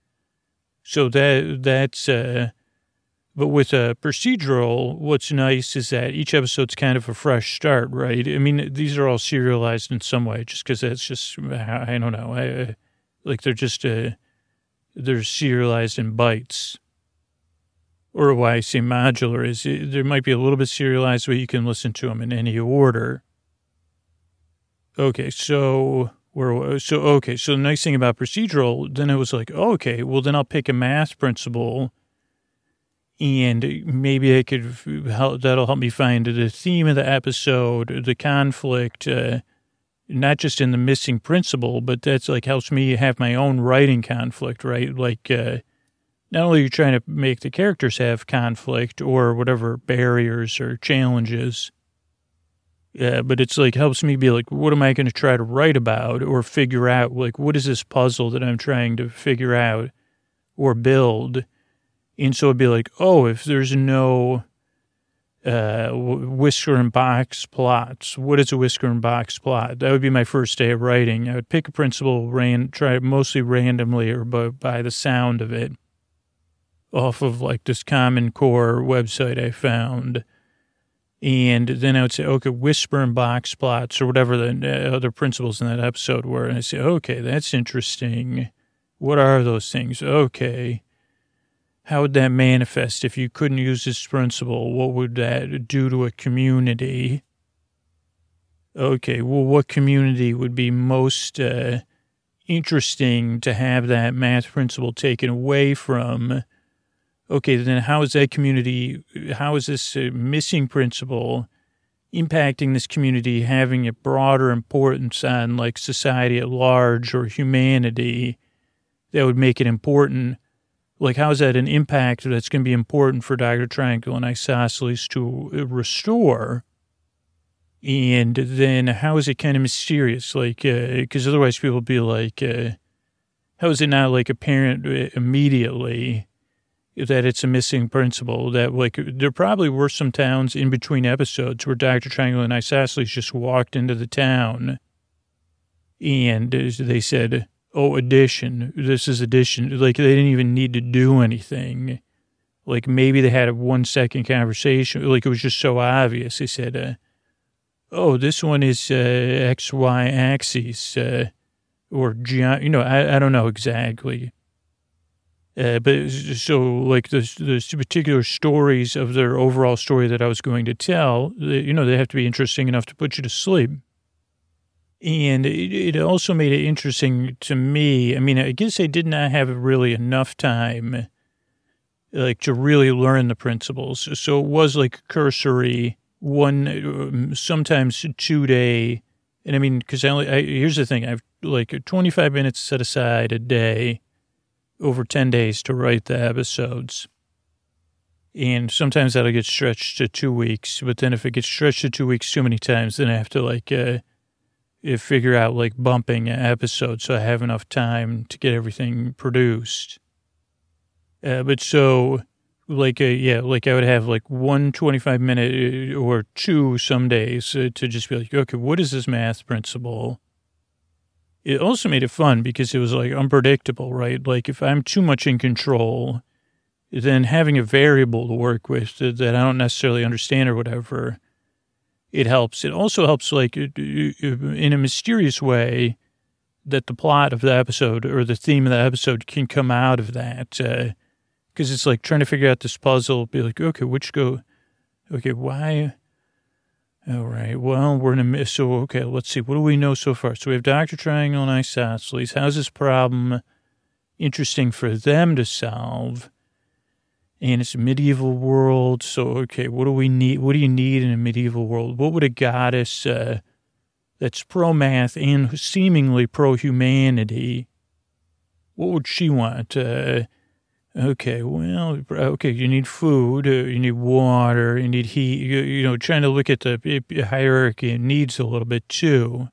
B: so that that's, uh, but with a procedural, what's nice is that each episode's kind of a fresh start, right? I mean, these are all serialized in some way, just because that's just, I don't know, I, like they're just, uh, they're serialized in bites. Or why I say modular is it, there might be a little bit serialized where you can listen to them in any order. Okay, so we're, so okay, so the nice thing about procedural, then I was like, oh, okay, well then I'll pick a math principle, and maybe I could help, that'll help me find the theme of the episode, the conflict, uh, not just in the missing principle, but that's like helps me have my own writing conflict, right? Like. Uh, Not only are you trying to make the characters have conflict or whatever barriers or challenges, Yeah, but it's like helps me be like, what am I going to try to write about or figure out? Like, what is this puzzle that I'm trying to figure out or build? And so it'd be like, oh, if there's no uh, whisker and box plots, what is a whisker and box plot? That would be my first day of writing. I would pick a principle, ran, try mostly randomly or by, by the sound of it off of like this Common Core website I found. And then I would say, okay, whisper and box plots or whatever the other principles in that episode were. And I say, okay, that's interesting. What are those things? Okay. How would that manifest if you couldn't use this principle? What would that do to a community? Okay, well, what community would be most uh, interesting to have that math principle taken away from? Okay, then how is that community, how is this uh, missing principle impacting this community, having a broader importance on like society at large or humanity that would make it important? Like, how is that an impact that's going to be important for Doctor Triangle and Isosceles to restore? And then how is it kind of mysterious? Like, because uh, otherwise people would be like, uh, how is it not like apparent immediately that it's a missing principle? That like there probably were some towns in between episodes where Doctor Triangle and Isosceles just walked into the town and they said, oh, addition, this is addition. Like they didn't even need to do anything. Like maybe they had a one second conversation. Like it was just so obvious. They said, uh, oh, this one is uh, X Y axis uh, or, ge- you know, I, I don't know exactly. Uh, but so, like, the, the particular stories of their overall story that I was going to tell, you know, they have to be interesting enough to put you to sleep. And it, it also made it interesting to me. I mean, I guess I did not have really enough time, like, to really learn the principles. So it was, like, cursory, one, sometimes two-day. And, I mean, because I only, I, here's the thing. I have, like, twenty-five minutes set aside a day over ten days to write the episodes. And sometimes that'll get stretched to two weeks. But then if it gets stretched to two weeks too many times, then I have to, like, uh, figure out, like, bumping episodes so I have enough time to get everything produced. Uh, but so, like, uh, yeah, like I would have, like, one twenty-five minute or two some days uh, to just be like, okay, what is this math principle? It also made it fun because it was, like, unpredictable, right? Like, if I'm too much in control, then having a variable to work with that I don't necessarily understand or whatever, it helps. It also helps, like, in a mysterious way that the plot of the episode or the theme of the episode can come out of that. Because uh, it's, like, trying to figure out this puzzle, be like, okay, which go, okay, why... All right. Well, we're in a miss. So, okay, let's see. What do we know so far? So we have Doctor Triangle and Isosceles. How's this problem interesting for them to solve? And it's a medieval world. So, okay, what do we need? What do you need in a medieval world? What would a goddess uh, that's pro-math and seemingly pro-humanity, what would she want? Uh, Okay, well, okay, you need food, uh, you need water, you need heat, you, you know, trying to look at the hierarchy of needs a little bit too.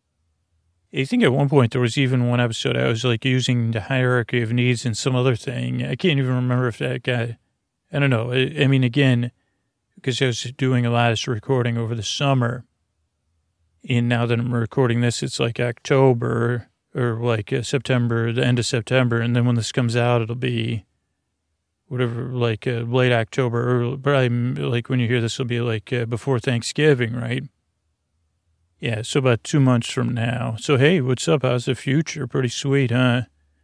B: I think at one point there was even one episode I was like using the hierarchy of needs and some other thing. I can't even remember if that guy, I don't know. I, I mean, again, because I was doing a lot of recording over the summer. And now that I'm recording this, it's like October or like uh, September, the end of September. And then when this comes out, it'll be whatever, like uh, late October, or probably like when you hear this will be like uh, before Thanksgiving, right? Yeah, so about two months from now. So, hey, what's up? How's the future? Pretty sweet, huh?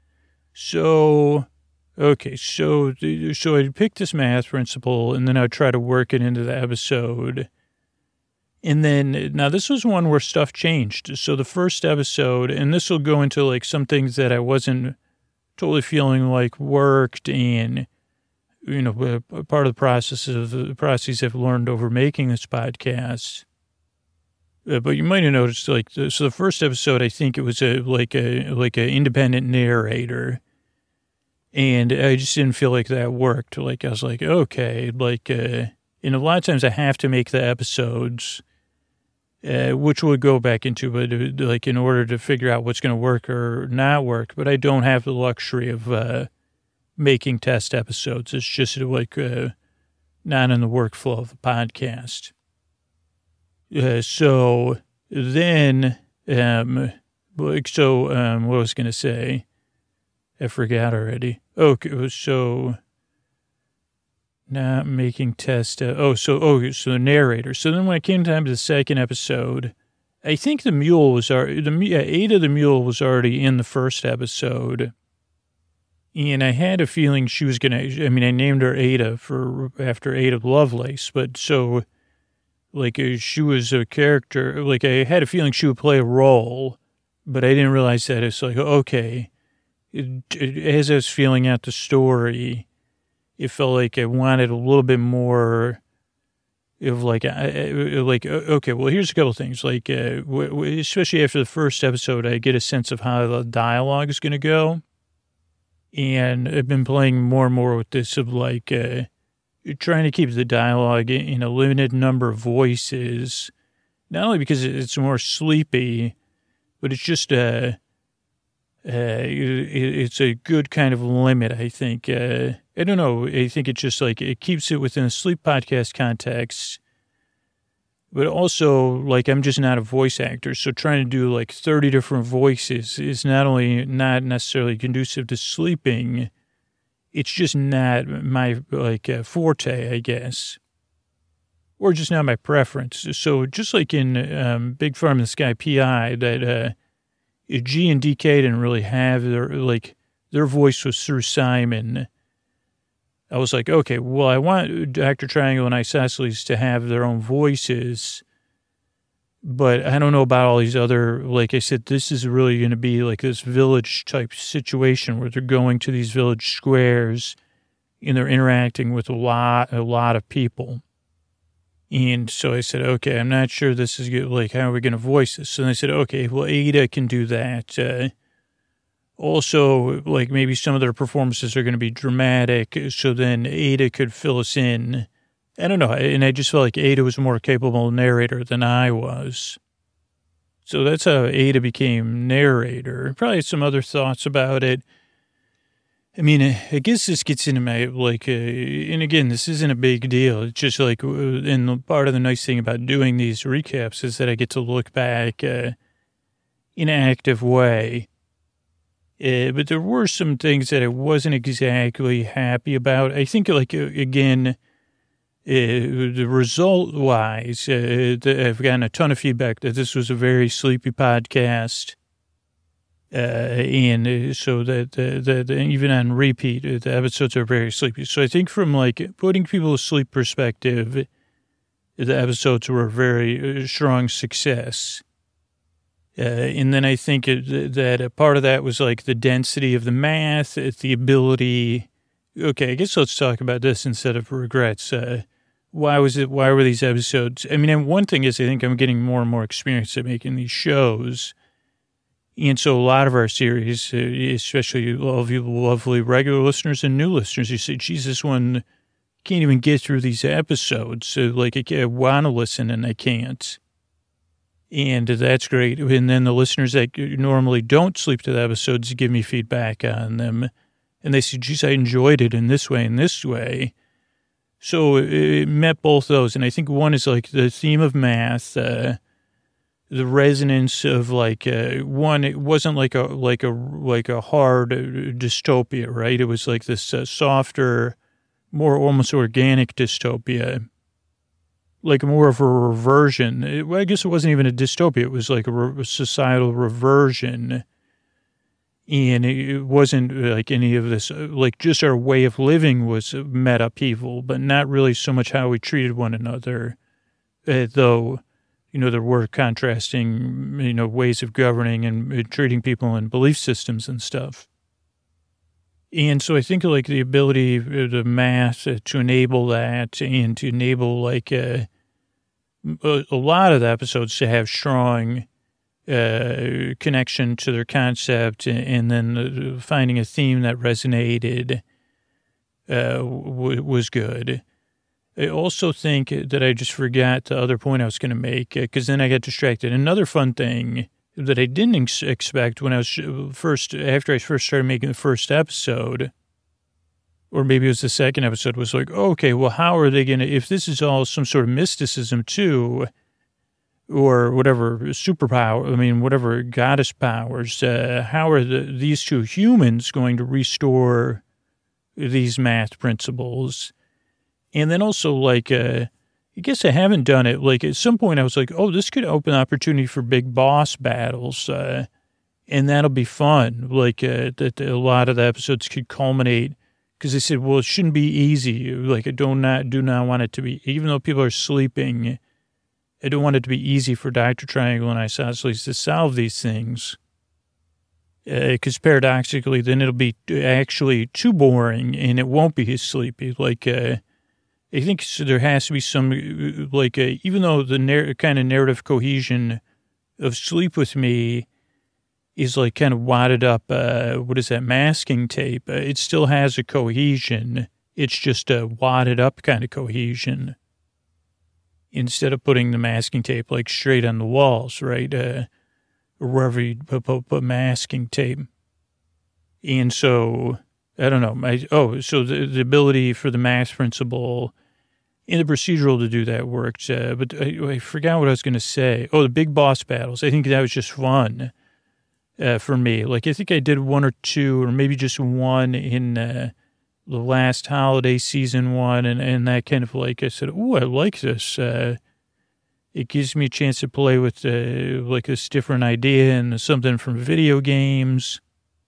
B: So, okay, so so I'd pick this math principle, and then I'd try to work it into the episode. And then, now this was one where stuff changed. So the first episode, and this will go into like some things that I wasn't totally feeling like worked, and, you know, part of the process of the process I've learned over making this podcast. Uh, but you might have noticed, like, the, so the first episode, I think it was a like a like an independent narrator, and I just didn't feel like that worked. Like, I was like, okay, like, uh, and a lot of times I have to make the episodes uh, which we'll go back into, but uh, like in order to figure out what's going to work or not work. But I don't have the luxury of uh, making test episodes. It's just like uh, not in the workflow of the podcast. Uh, so then, um, like, so um, what was I going to say? I forgot already. Okay, so not making test. Uh, oh, so oh, so the narrator. So then when it came time to the second episode, I think the mule was already the yeah, Ada the mule was already in the first episode, and I had a feeling she was gonna. I mean, I named her Ada for after Ada Lovelace, but so like uh, she was a character. Like I had a feeling she would play a role, but I didn't realize that. It's like okay, it, it, as I was feeling out the story, it felt like I wanted a little bit more of like, like okay, well, here's a couple of things. Like, uh, especially after the first episode, I get a sense of how the dialogue is going to go. And I've been playing more and more with this of like uh, trying to keep the dialogue in a limited number of voices, not only because it's more sleepy, but it's just a, uh, it's a good kind of limit, I think. Uh, I don't know. I think it's just like it keeps it within a sleep podcast context, but also like I'm just not a voice actor. So trying to do like thirty different voices is not only not necessarily conducive to sleeping, it's just not my like uh, forte, I guess, or just not my preference. So just like in um, Big Farm in the Sky P I that uh, G and D K didn't really have their like their voice was through Simon. I was like, okay, well, I want Doctor Triangle and Isosceles to have their own voices, but I don't know about all these other, like I said, this is really going to be like this village type situation where they're going to these village squares and they're interacting with a lot, a lot of people. And so I said, okay, I'm not sure this is good. Like, how are we going to voice this? And they said, okay, well, Ada can do that. Uh, Also, like maybe some of their performances are going to be dramatic, so then Ada could fill us in. I don't know, and I just felt like Ada was a more capable narrator than I was. So that's how Ada became narrator. Probably some other thoughts about it. I mean, I guess this gets into my, like, uh, and again, this isn't a big deal. It's just like, and part of the nice thing about doing these recaps is that I get to look back uh, in an active way. Uh, but there were some things that I wasn't exactly happy about. I think, like, uh, again, uh, the result-wise, uh, the, I've gotten a ton of feedback that this was a very sleepy podcast. Uh, and uh, so that the, the, the, even on repeat, uh, the episodes are very sleepy. So I think from, like, putting people to sleep perspective, the episodes were a very uh, strong success. Uh, and then I think it, that a part of that was like the density of the math, the ability. Okay, I guess let's talk about this instead of regrets. Uh, why was it? Why were these episodes? I mean, and one thing is I think I'm getting more and more experience at making these shows. And so a lot of our series, uh, especially all of you lovely regular listeners and new listeners, you say, geez, this one can't even get through these episodes. So like I, I want to listen and I can't. And that's great. And then the listeners that normally don't sleep to the episodes give me feedback on them. And they say, geez, I enjoyed it in this way and this way. So it met both those. And I think one is like the theme of math, uh, the resonance of like, uh, one, it wasn't like a, like a, like a hard dystopia, right? It was like this uh, softer, more almost organic dystopia. Like more of a reversion. It, I guess it wasn't even a dystopia. It was like a, re- a societal reversion. And it wasn't like any of this, like just our way of living was met upheaval, but not really so much how we treated one another. Uh, though, you know, there were contrasting, you know, ways of governing and, and treating people and belief systems and stuff. And so I think like the ability, the math uh, to enable that and to enable like uh, a, a lot of the episodes to have strong uh, connection to their concept and, and then uh, finding a theme that resonated uh, w- was good. I also think that I just forgot the other point I was going to make because then I got distracted. Another fun thing that I didn't ex- expect when I was first, after I first started making the first episode, or maybe it was the second episode, was like, okay, well, how are they going to, if this is all some sort of mysticism too, or whatever superpower, I mean, whatever goddess powers, uh, how are the, these two humans going to restore these math principles? And then also, like, uh, I guess I haven't done it. Like, at some point I was like, oh, this could open opportunity for big boss battles. Uh, and that'll be fun. Like, uh, that a lot of the episodes could culminate. Because they said, well, it shouldn't be easy. Like, I do not, do not want it to be, even though people are sleeping, I don't want it to be easy for Doctor Triangle and Isosceles to solve these things. Because uh, paradoxically, then it'll be actually too boring and it won't be as sleepy. Like, uh, I think so there has to be some, like, uh, even though the narr- kind of narrative cohesion of Sleep With Me is, like, kind of wadded up, uh, what is that, masking tape, uh, it still has a cohesion. It's just a wadded up kind of cohesion. Instead of putting the masking tape, like, straight on the walls, right, uh, or wherever you put, put, put masking tape. And so, I don't know, my, oh, so the, the ability for the math principle and the procedural to do that worked, uh, but I, I forgot what I was going to say. Oh, the big boss battles. I think that was just fun uh, for me. Like, I think I did one or two, or maybe just one in uh, the last holiday season one, and, and that kind of, like, I said, oh, I like this. Uh, it gives me a chance to play with, uh, like, this different idea and something from video games.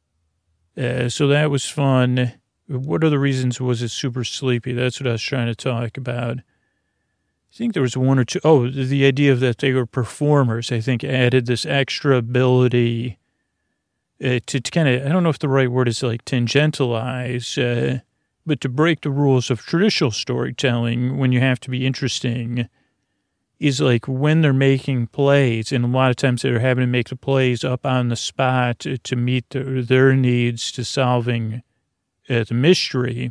B: Uh, so that was fun. What other reasons was it super sleepy? That's what I was trying to talk about. I think there was one or two. Oh, the idea of that they were performers, I think, added this extra ability uh, to, to kind of, I don't know if the right word is like tangentialize, uh, but to break the rules of traditional storytelling when you have to be interesting is like when they're making plays, and a lot of times they're having to make the plays up on the spot to, to meet their, their needs to solving uh, the mystery.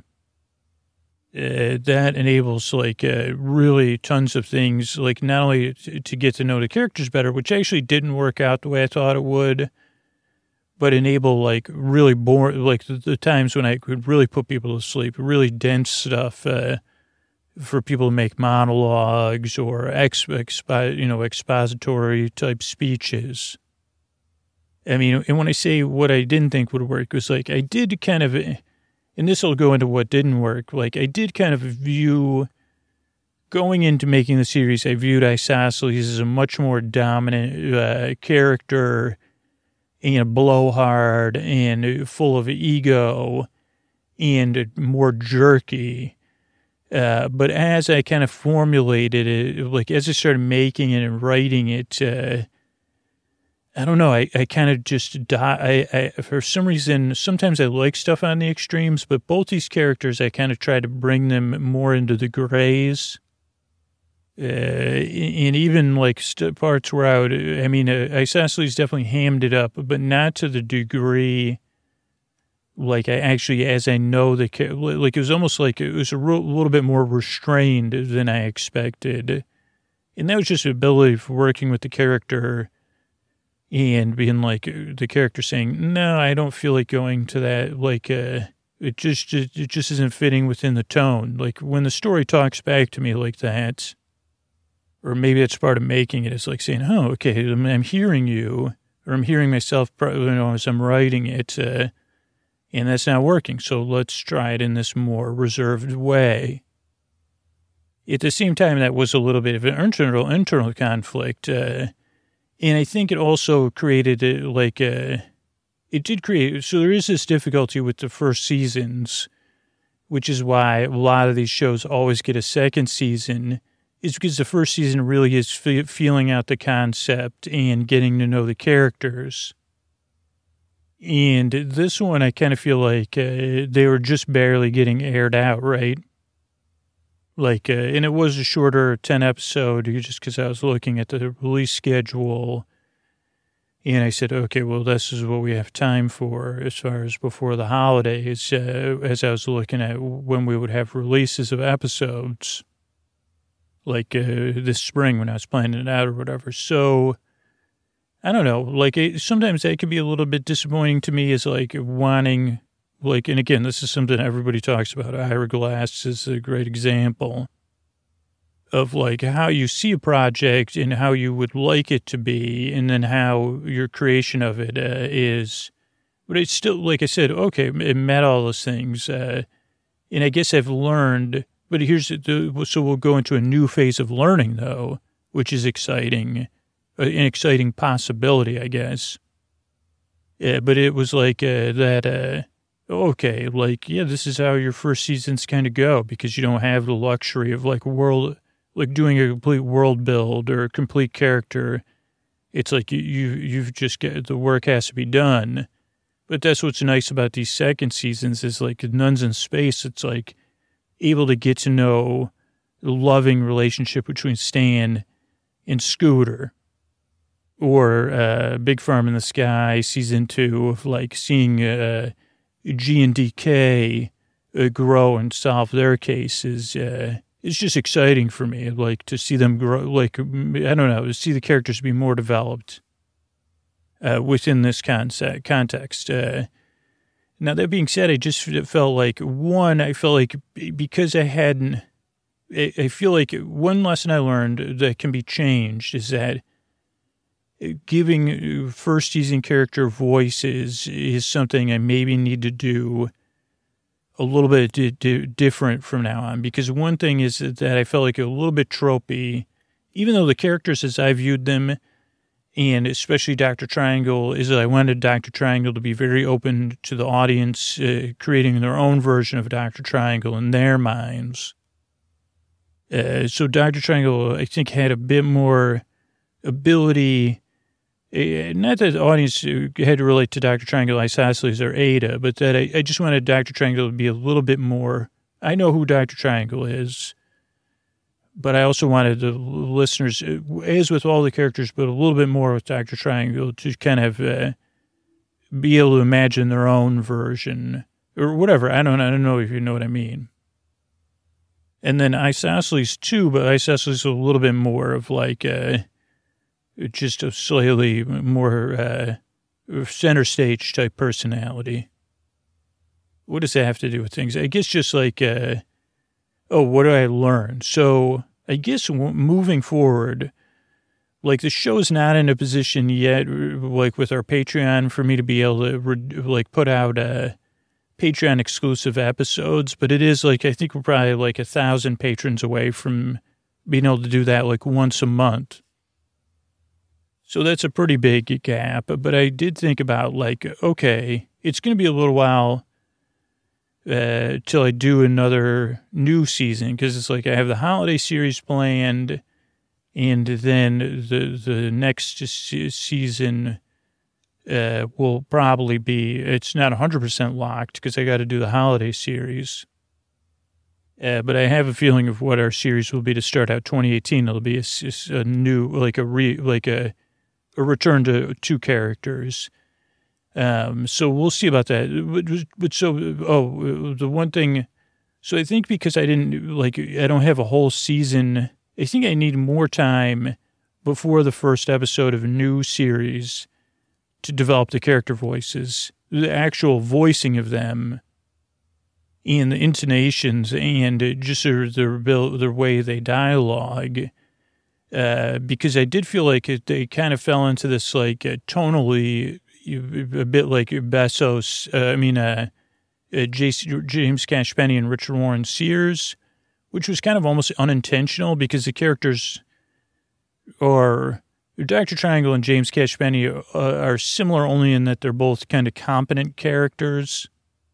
B: Uh, that enables, like, uh, really tons of things, like not only to, to get to know the characters better, which actually didn't work out the way I thought it would, but enable, like, really boring, like the, the times when I could really put people to sleep, really dense stuff, uh, for people to make monologues or ex, expo, you know, expository type speeches. I mean, and when I say what I didn't think would work, was like, I did kind of, and this will go into what didn't work. Like, I did kind of view, going into making the series, I viewed Isosceles as a much more dominant uh, character, and a blowhard and full of ego and more jerky. Uh, but as I kind of formulated it, like as I started making it and writing it, uh, I don't know, I, I kind of just, die, I, I, for some reason, sometimes I like stuff on the extremes, but both these characters, I kind of try to bring them more into the grays. Uh, and even like st- parts where I would, I mean, uh, Isosceles definitely hammed it up, but not to the degree, like I actually, as I know the, like it was almost like it was a real, little bit more restrained than I expected. And that was just the ability for working with the character and being like, the character saying, no, I don't feel like going to that. Like, uh, it just, it just isn't fitting within the tone. Like when the story talks back to me like that, or maybe it's part of making it. It's like saying, oh, okay, I'm, I'm hearing you, or I'm hearing myself, you know, as I'm writing it, uh, and that's not working. So let's try it in this more reserved way. At the same time, that was a little bit of an internal internal conflict, uh, and I think it also created a, like a, it did create. So there is this difficulty with the first seasons, which is why a lot of these shows always get a second season. Is because the first season really is fe- feeling out the concept and getting to know the characters. And this one, I kind of feel like uh, they were just barely getting aired out, right? Like, uh, and it was a shorter ten episode, just because I was looking at the release schedule. And I said, okay, well, this is what we have time for as far as before the holidays, uh, as I was looking at when we would have releases of episodes. like uh, this spring when I was planning it out or whatever. So I don't know, like it, sometimes that can be a little bit disappointing to me, is like wanting, like, and again, this is something everybody talks about. Ira Glass is a great example of like how you see a project and how you would like it to be, and then how your creation of it uh, is. But it's still, like I said, okay, it met all those things. Uh, and I guess I've learned, but here's the, so we'll go into a new phase of learning though, which is exciting, uh, an exciting possibility, I guess. Yeah, but it was like uh, that, uh, okay, like, yeah, this is how your first seasons kind of go, because you don't have the luxury of like world, like doing a complete world build or a complete character. It's like you, you you've just got, the work has to be done. But that's what's nice about these second seasons is like Nuns in Space. It's like able to get to know the loving relationship between Stan and Scooter, or uh, Big Farm in the Sky season two of like seeing uh, G and D K uh, grow and solve their cases. Uh, it's just exciting for me, like to see them grow. Like I don't know, to see the characters be more developed. Uh, within this concept, context. Uh, now, that being said, I just felt like, one, I felt like because I hadn't, I, I feel like one lesson I learned that can be changed is that giving first season character voices is something I maybe need to do a little bit d- d- different from now on. Because one thing is that I felt like a little bit tropey, even though the characters as I viewed them, and especially Doctor Triangle, is that I wanted Doctor Triangle to be very open to the audience, uh, creating their own version of Doctor Triangle in their minds. Uh, so Doctor Triangle, I think, had a bit more ability, uh, not that the audience had to relate to Doctor Triangle, Isosceles, or Ada, but that I, I just wanted Doctor Triangle to be a little bit more, I know who Doctor Triangle is, but I also wanted the listeners, as with all the characters, but a little bit more with Doctor Triangle, to kind of uh, be able to imagine their own version or whatever. I don't, I don't know if you know what I mean. And then Isosceles too, but Isosceles a little bit more of like uh, just a slightly more uh, center stage type personality. What does that have to do with things? I guess just like, uh, oh, what do I learn? So I guess moving forward, like the show's not in a position yet, like with our Patreon, for me to be able to like put out uh, Patreon exclusive episodes. But it is like, I think we're probably like a thousand patrons away from being able to do that like once a month. So that's a pretty big gap. But I did think about like, okay, it's going to be a little while Uh, till I do another new season, because it's like I have the holiday series planned, and then the the next season uh, will probably be, it's not one hundred percent locked because I got to do the holiday series. Uh, but I have a feeling of what our series will be to start out twenty eighteen. It'll be a, a new, like a re, like a a return to two characters. Um, so we'll see about that. But, but so, oh, the one thing, so I think because I didn't, like, I don't have a whole season, I think I need more time before the first episode of a new series to develop the character voices, the actual voicing of them, and the intonations, and just their, their, their way they dialogue. Uh, because I did feel like it, they kind of fell into this, like, uh, tonally, a bit like Bezos, uh, I mean, uh, uh, James Cash Penney and Richard Warren Sears, which was kind of almost unintentional because the characters are, Doctor Triangle and James Cash Penney uh, are similar only in that they're both kind of competent characters.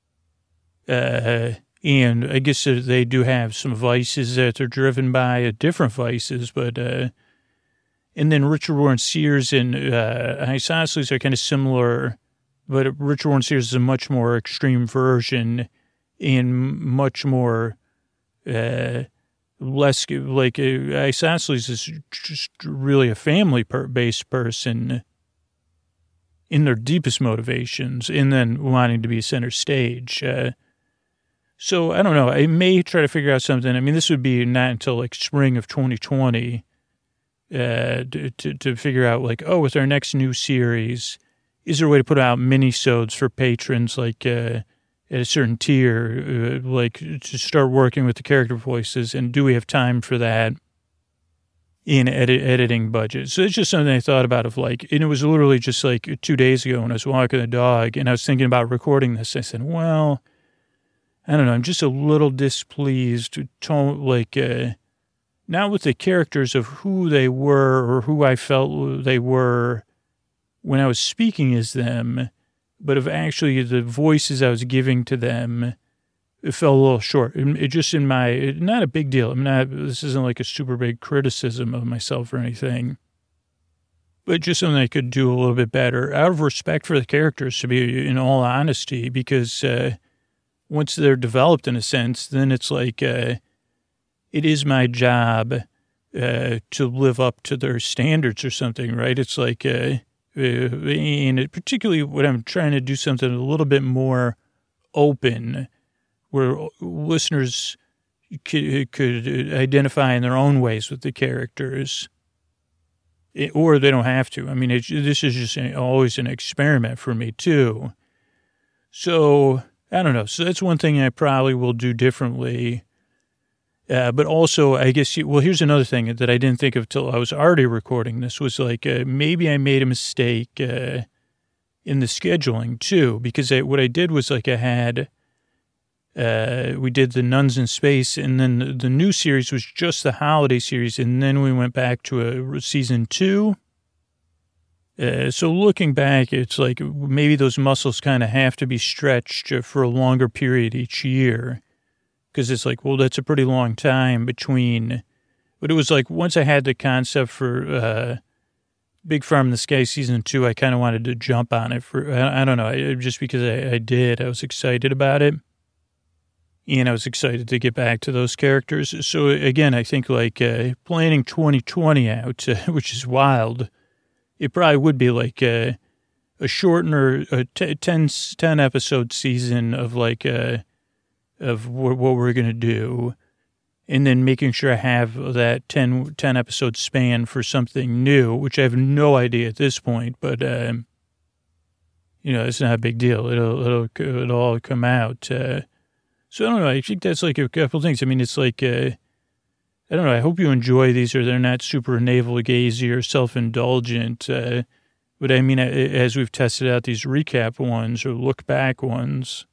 B: Uh, and I guess they do have some vices that they're driven by, uh, different vices, but, uh, and then Richard Warren Sears and uh, Isosceles are kind of similar, but Richard Warren Sears is a much more extreme version and much more uh, less, like uh, Isosceles is just really a family-based person in their deepest motivations, and then wanting to be center stage. Uh, So I don't know. I may try to figure out something. I mean, this would be not until like spring of twenty twenty uh, to, to, to figure out like, oh, with our next new series, is there a way to put out mini-sodes for patrons like uh, at a certain tier, uh, like to start working with the character voices? And do we have time for that in edit, editing budget? So it's just something I thought about of like, and it was literally just like two days ago when I was walking the dog and I was thinking about recording this. I said, well, I don't know. I'm just a little displeased, to, like, uh, not with the characters of who they were or who I felt they were when I was speaking as them, but of actually the voices I was giving to them. It fell a little short. It, it just in my, it, not a big deal. I'm not, this isn't like a super big criticism of myself or anything, but just something I could do a little bit better out of respect for the characters, to be in all honesty, because, uh, once they're developed in a sense, then it's like, uh, it is my job, uh, to live up to their standards or something, right? It's like, uh, uh and it, particularly when I'm trying to do something a little bit more open, where listeners could, could identify in their own ways with the characters, it, or they don't have to. I mean, it, this is just an, always an experiment for me too. So I don't know. So that's one thing I probably will do differently. Uh, but also, I guess, you, well, here's another thing that I didn't think of till I was already recording this was like, uh, maybe I made a mistake uh, in the scheduling too, because I, what I did was like I had, uh, we did the Nuns in Space, and then the, the new series was just the holiday series, and then we went back to a season two. Uh, so looking back, it's like maybe those muscles kind of have to be stretched for a longer period each year, because it's like, well, that's a pretty long time between. But it was like once I had the concept for uh, Big Farm in the Sky season two, I kind of wanted to jump on it for, I, I don't know, I, just because I, I did. I was excited about it. And I was excited to get back to those characters. So again, I think like uh, planning twenty twenty out, uh, which is wild. It probably would be like a, a shortener, a t- ten, ten episode season of like a, of w- what we're going to do. And then making sure I have that ten, ten episode span for something new, which I have no idea at this point, but, um, you know, it's not a big deal. It'll, it'll, it'll all come out. Uh, so I don't know. I think that's like a couple things. I mean, it's like, uh, I don't know. I hope you enjoy these, or they're not super navel-gazing or self-indulgent. Uh, but I mean, as we've tested out these recap ones or look-back ones,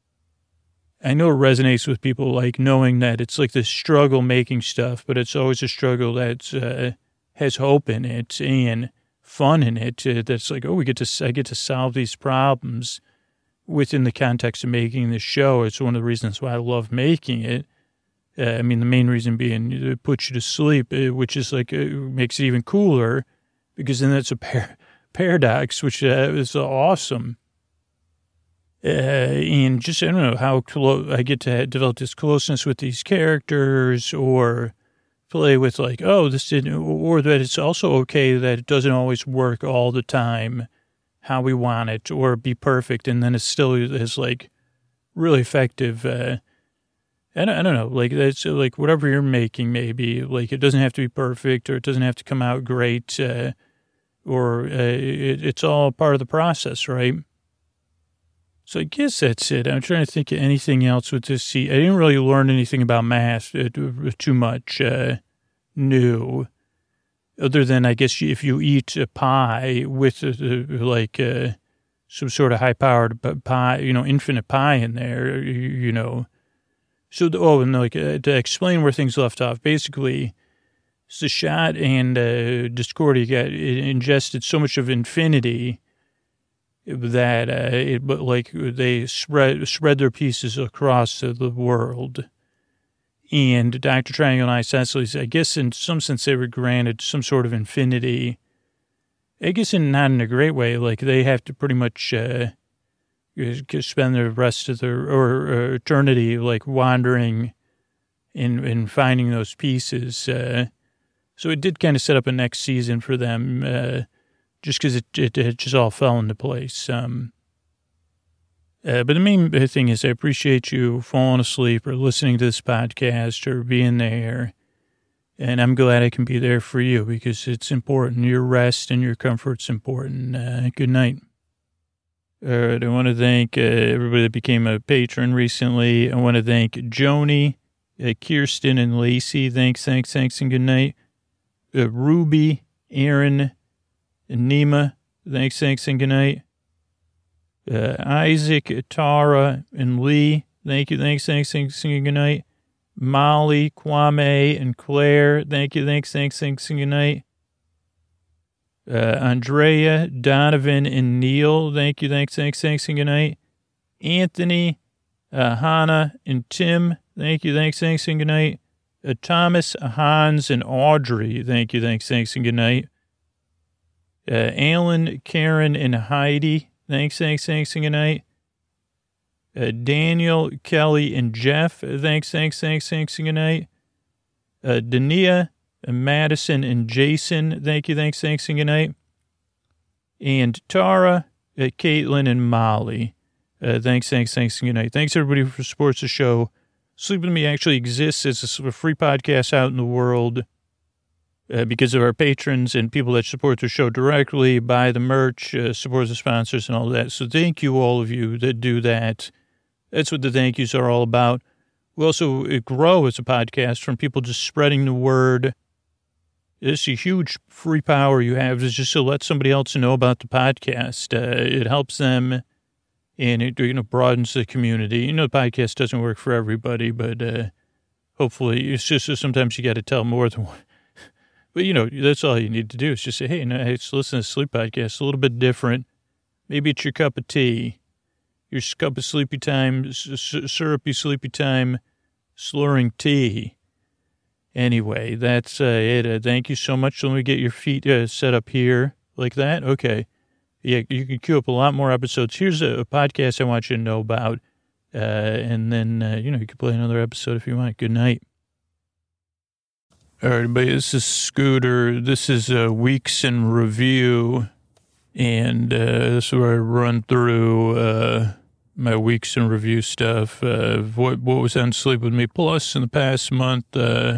B: I know it resonates with people, like knowing that it's like this struggle making stuff, but it's always a struggle that uh, has hope in it and fun in it. Uh, that's like, oh, we get to I get to solve these problems within the context of making this show. It's one of the reasons why I love making it. Uh, I mean, the main reason being it puts you to sleep, uh, which is like, uh, makes it even cooler, because then that's a par- paradox, which uh, is awesome. Uh, and just, I don't know how close I get to develop this closeness with these characters, or play with like, oh, this didn't, or that it's also okay that it doesn't always work all the time how we want it, or be perfect, and then it still is like really effective. Uh, I don't, I don't know, like that's like whatever you're making, maybe like it doesn't have to be perfect, or it doesn't have to come out great, uh, or uh, it, it's all part of the process, right? So I guess that's it. I'm trying to think of anything else with this. See, I didn't really learn anything about math uh, too much uh, new, other than I guess if you eat a pie with uh, like uh, some sort of high-powered pie, you know, infinite pie in there, you, you know. So, the, oh, and like uh, to explain where things left off, basically, Sashat and uh, Discordia got ingested so much of infinity that uh, it, but like they spread spread their pieces across uh, the world. And Doctor Triangle and Isosceles, I guess in some sense they were granted some sort of infinity. I guess in not in a great way. Like they have to pretty much uh, spend the rest of their or, or eternity like wandering and and finding those pieces. Uh, so it did kind of set up a next season for them. Uh, Just because it, it, it just all fell into place. Um, Uh, but the main thing is I appreciate you falling asleep or listening to this podcast or being there. And I'm glad I can be there for you because it's important. Your rest and your comfort's important. Uh, good night. All right, I want to thank uh, everybody that became a patron recently. I want to thank Joni, uh, Kirsten, and Lacey. Thanks, thanks, thanks, and good night. Uh, Ruby, Aaron, and Nima. Thanks, thanks, and good night. Uh, Isaac, Tara, and Lee. Thank you, thanks, thanks, thanks, and good night. Molly, Kwame, and Claire. Thank you, thanks, thanks, thanks, and good night. Uh, Andrea, Donovan, and Neil. Thank you, thanks, thanks, thanks, and good night. Anthony, uh, Hannah, and Tim. Thank you, thanks, thanks, and good night. Uh, Thomas, Hans, and Audrey. Thank you, thanks, thanks, and good night. Uh, Alan, Karen, and Heidi. Thanks, thanks, thanks, and good night. Uh, Daniel, Kelly, and Jeff. Thanks, thanks, thanks, thanks, and good night. Uh, Dania, uh, Madison, and Jason. Thank you, thanks, thanks, and good night. And Tara, uh, Caitlin, and Molly. Uh, thanks, thanks, thanks, and good night. Thanks, everybody, for supports the show. Sleep With Me actually exists as a free podcast out in the world. Uh, because of our patrons and people that support the show directly, buy the merch, uh, support the sponsors and all that. So thank you, all of you that do that. That's what the thank yous are all about. We also grow as a podcast from people just spreading the word. It's a huge free power you have is just to let somebody else know about the podcast. Uh, it helps them and it, you know, broadens the community. You know, the podcast doesn't work for everybody, but uh, hopefully it's just so sometimes you got to tell more than one. But, you know, that's all you need to do is just say, hey, no, hey, listen to the Sleep Podcast. A little bit different. Maybe it's your cup of tea, your cup of sleepy time, syrupy sleepy time, slurring tea. Anyway, that's uh, it. Uh, thank you so much. Let me get your feet uh, set up here like that. Okay. Yeah, you can queue up a lot more episodes. Here's a, a podcast I want you to know about. Uh, and then, uh, you know, you can play another episode if you want. Good night. All right, everybody, this is Scooter. This is uh, Weeks in Review, and uh, this is where I run through uh, my Weeks in Review stuff, uh, what, what was on Sleep With Me Plus in the past month, uh,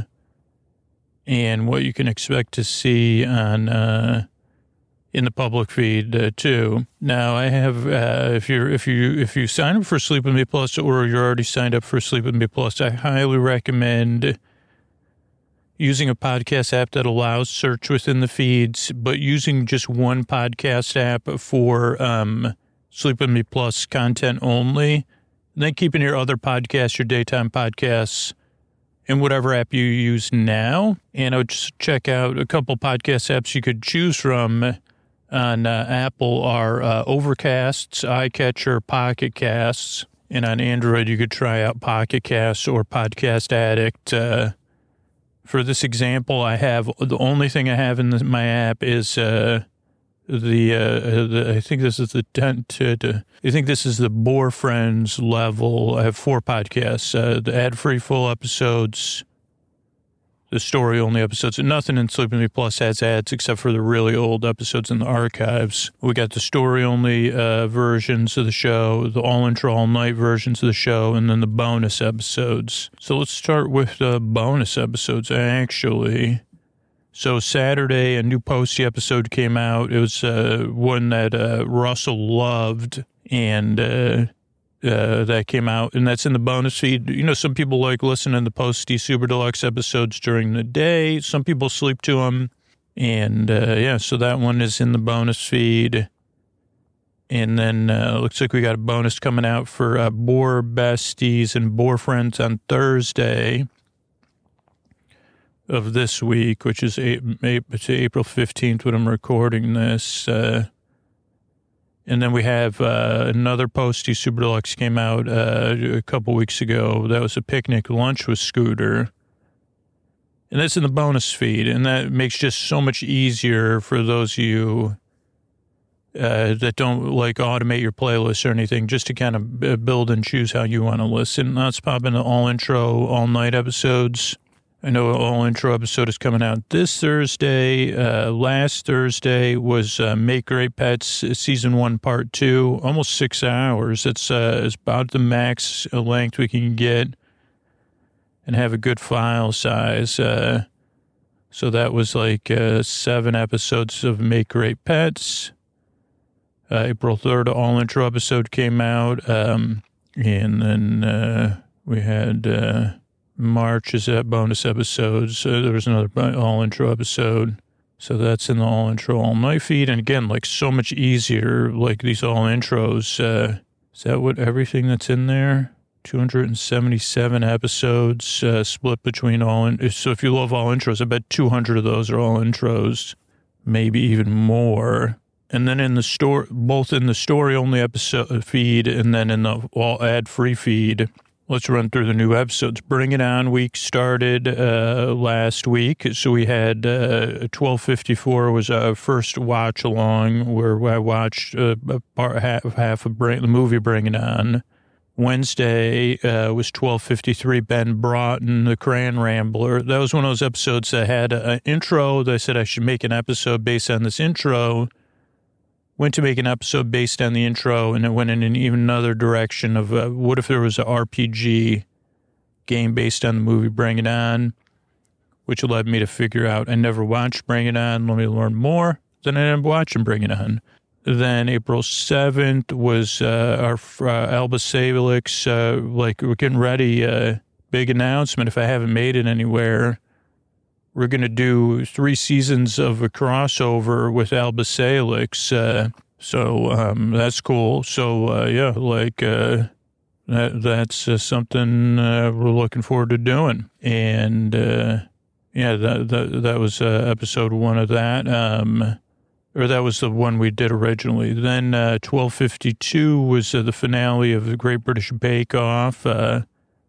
B: and what you can expect to see on uh, in the public feed, uh, too. Now, I have, uh, if, you're, if, you, if you sign up for Sleep With Me Plus, or you're already signed up for Sleep With Me Plus, I highly recommend using a podcast app that allows search within the feeds, but using just one podcast app for um, Sleep With Me Plus content only. And then keeping your other podcasts, your daytime podcasts, in whatever app you use now. And I would just check out a couple podcast apps you could choose from on uh, Apple are uh, Overcasts, iCatcher, Pocket Casts. And on Android, you could try out Pocket Casts or Podcast Addict. Uh, For this example, I have, the only thing I have in this, my app is uh, the, uh, the, I think this is the, tent, uh, to, I think this is the Boar Friends level. I have four podcasts, uh, the ad-free full episodes, the story-only episodes, and nothing in Sleep With Me Plus has ads except for the really old episodes in the archives. We got the story-only uh, versions of the show, the all-intro, all-night versions of the show, and then the bonus episodes. So let's start with the bonus episodes, actually. So Saturday, a new Posty episode came out. It was uh, one that uh, Russell loved, and uh, uh, that came out, and that's in the bonus feed. You know, some people like listening to the Posty Super Deluxe episodes during the day. Some people sleep to them. And, uh, yeah, so that one is in the bonus feed. And then uh, looks like we got a bonus coming out for uh, Boar Besties and Boar Friends on Thursday of this week, which is April fifteenth when I'm recording this. Uh, and then we have uh, another Posty Super Deluxe came out uh, a couple weeks ago. That was a picnic lunch with Scooter. And that's in the bonus feed. And that makes just so much easier for those of you uh, that don't like automate your playlist or anything, just to kind of build and choose how you want to listen. Let's pop into all intro, all night episodes. I know all intro episode is coming out this Thursday. Uh, last Thursday was uh, Make Great Pets Season one, Part two. Almost six hours. It's, uh, it's about the max length we can get and have a good file size. Uh, so that was like uh, seven episodes of Make Great Pets. Uh, April third, all intro episode came out. Um, and then uh, we had... Uh, March is that bonus episodes. So there was another all intro episode. So that's in the all intro all night feed. And again, like so much easier, like these all intros. Uh, is that what everything that's in there? two hundred seventy-seven episodes uh, split between all. In- so if you love all intros, I bet two hundred of those are all intros, maybe even more. And then in the store, both in the story only episode feed and then in the all ad free feed. Let's run through the new episodes. Bring It On week started uh, last week. So we had uh, twelve fifty-four was our first watch along where I watched uh, a part, half, half of Bring, the movie Bring It On. Wednesday uh, was twelve fifty-three, Ben Broughton, The Crayon Rambler. That was one of those episodes that had an intro. They said I should make an episode based on this intro. Went to make an episode based on the intro, and it went in an even another direction of uh, what if there was an R P G game based on the movie Bring It On, which led me to figure out I never watched Bring It On. Let me learn more. Then I ended up watching Bring It On. Then April seventh was uh, our uh, Alba Salix, uh, like we're getting ready, uh, big announcement if I haven't made it anywhere. We're going to do three seasons of a crossover with Alba Salix. Uh, so um, that's cool. So, uh, yeah, like uh, that, that's uh, something uh, we're looking forward to doing. And, uh, yeah, that, that, that was uh, episode one of that. Um, or that was the one we did originally. Then uh, twelve fifty-two was uh, the finale of the Great British Bake Off. Uh,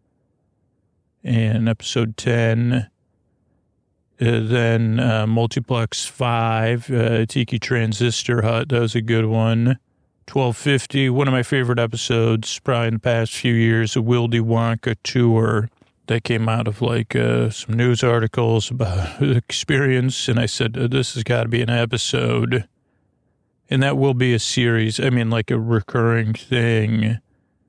B: and episode ten... Uh, then uh, Multiplex five, uh, Tiki Transistor Hut, that was a good one. twelve fifty, one of my favorite episodes probably in the past few years, a Wildy Wonka tour that came out of like uh, some news articles about the experience. And I said, oh, this has got to be an episode. And that will be a series, I mean like a recurring thing.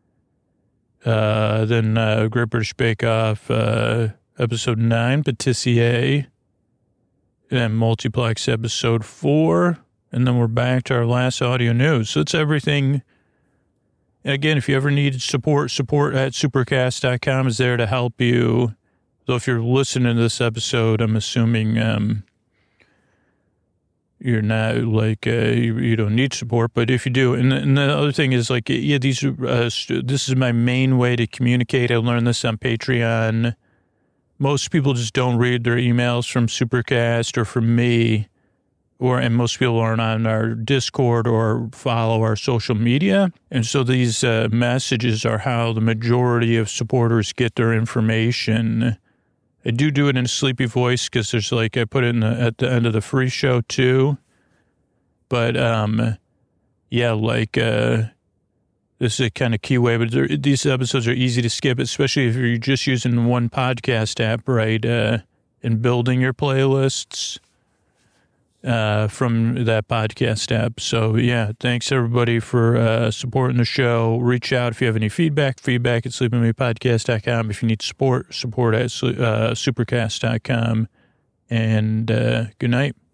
B: Uh, then uh, Great British Bake Off, uh, episode nine, Patissier. And Multiplex episode four, and then we're back to our last audio news. So it's everything. And again, if you ever need support, support at supercast dot com is there to help you. So if you're listening to this episode, I'm assuming um, you're not like, uh, you, you don't need support, but if you do, and the, and the other thing is like, yeah, these are, uh, this is my main way to communicate. I learned this on Patreon. Most people just don't read their emails from Supercast or from me, or and most people aren't on our Discord or follow our social media. And so these uh, messages are how the majority of supporters get their information. I do do it in a sleepy voice because there's like, I put it in the, at the end of the free show too. But um, yeah, like... Uh, This is a kind of key way, but these episodes are easy to skip, especially if you're just using one podcast app, right, uh, and building your playlists uh, from that podcast app. So, yeah, thanks, everybody, for uh, supporting the show. Reach out if you have any feedback, feedback at sleep with me podcast dot com. If you need support, support at uh, supercast dot com. And uh, good night.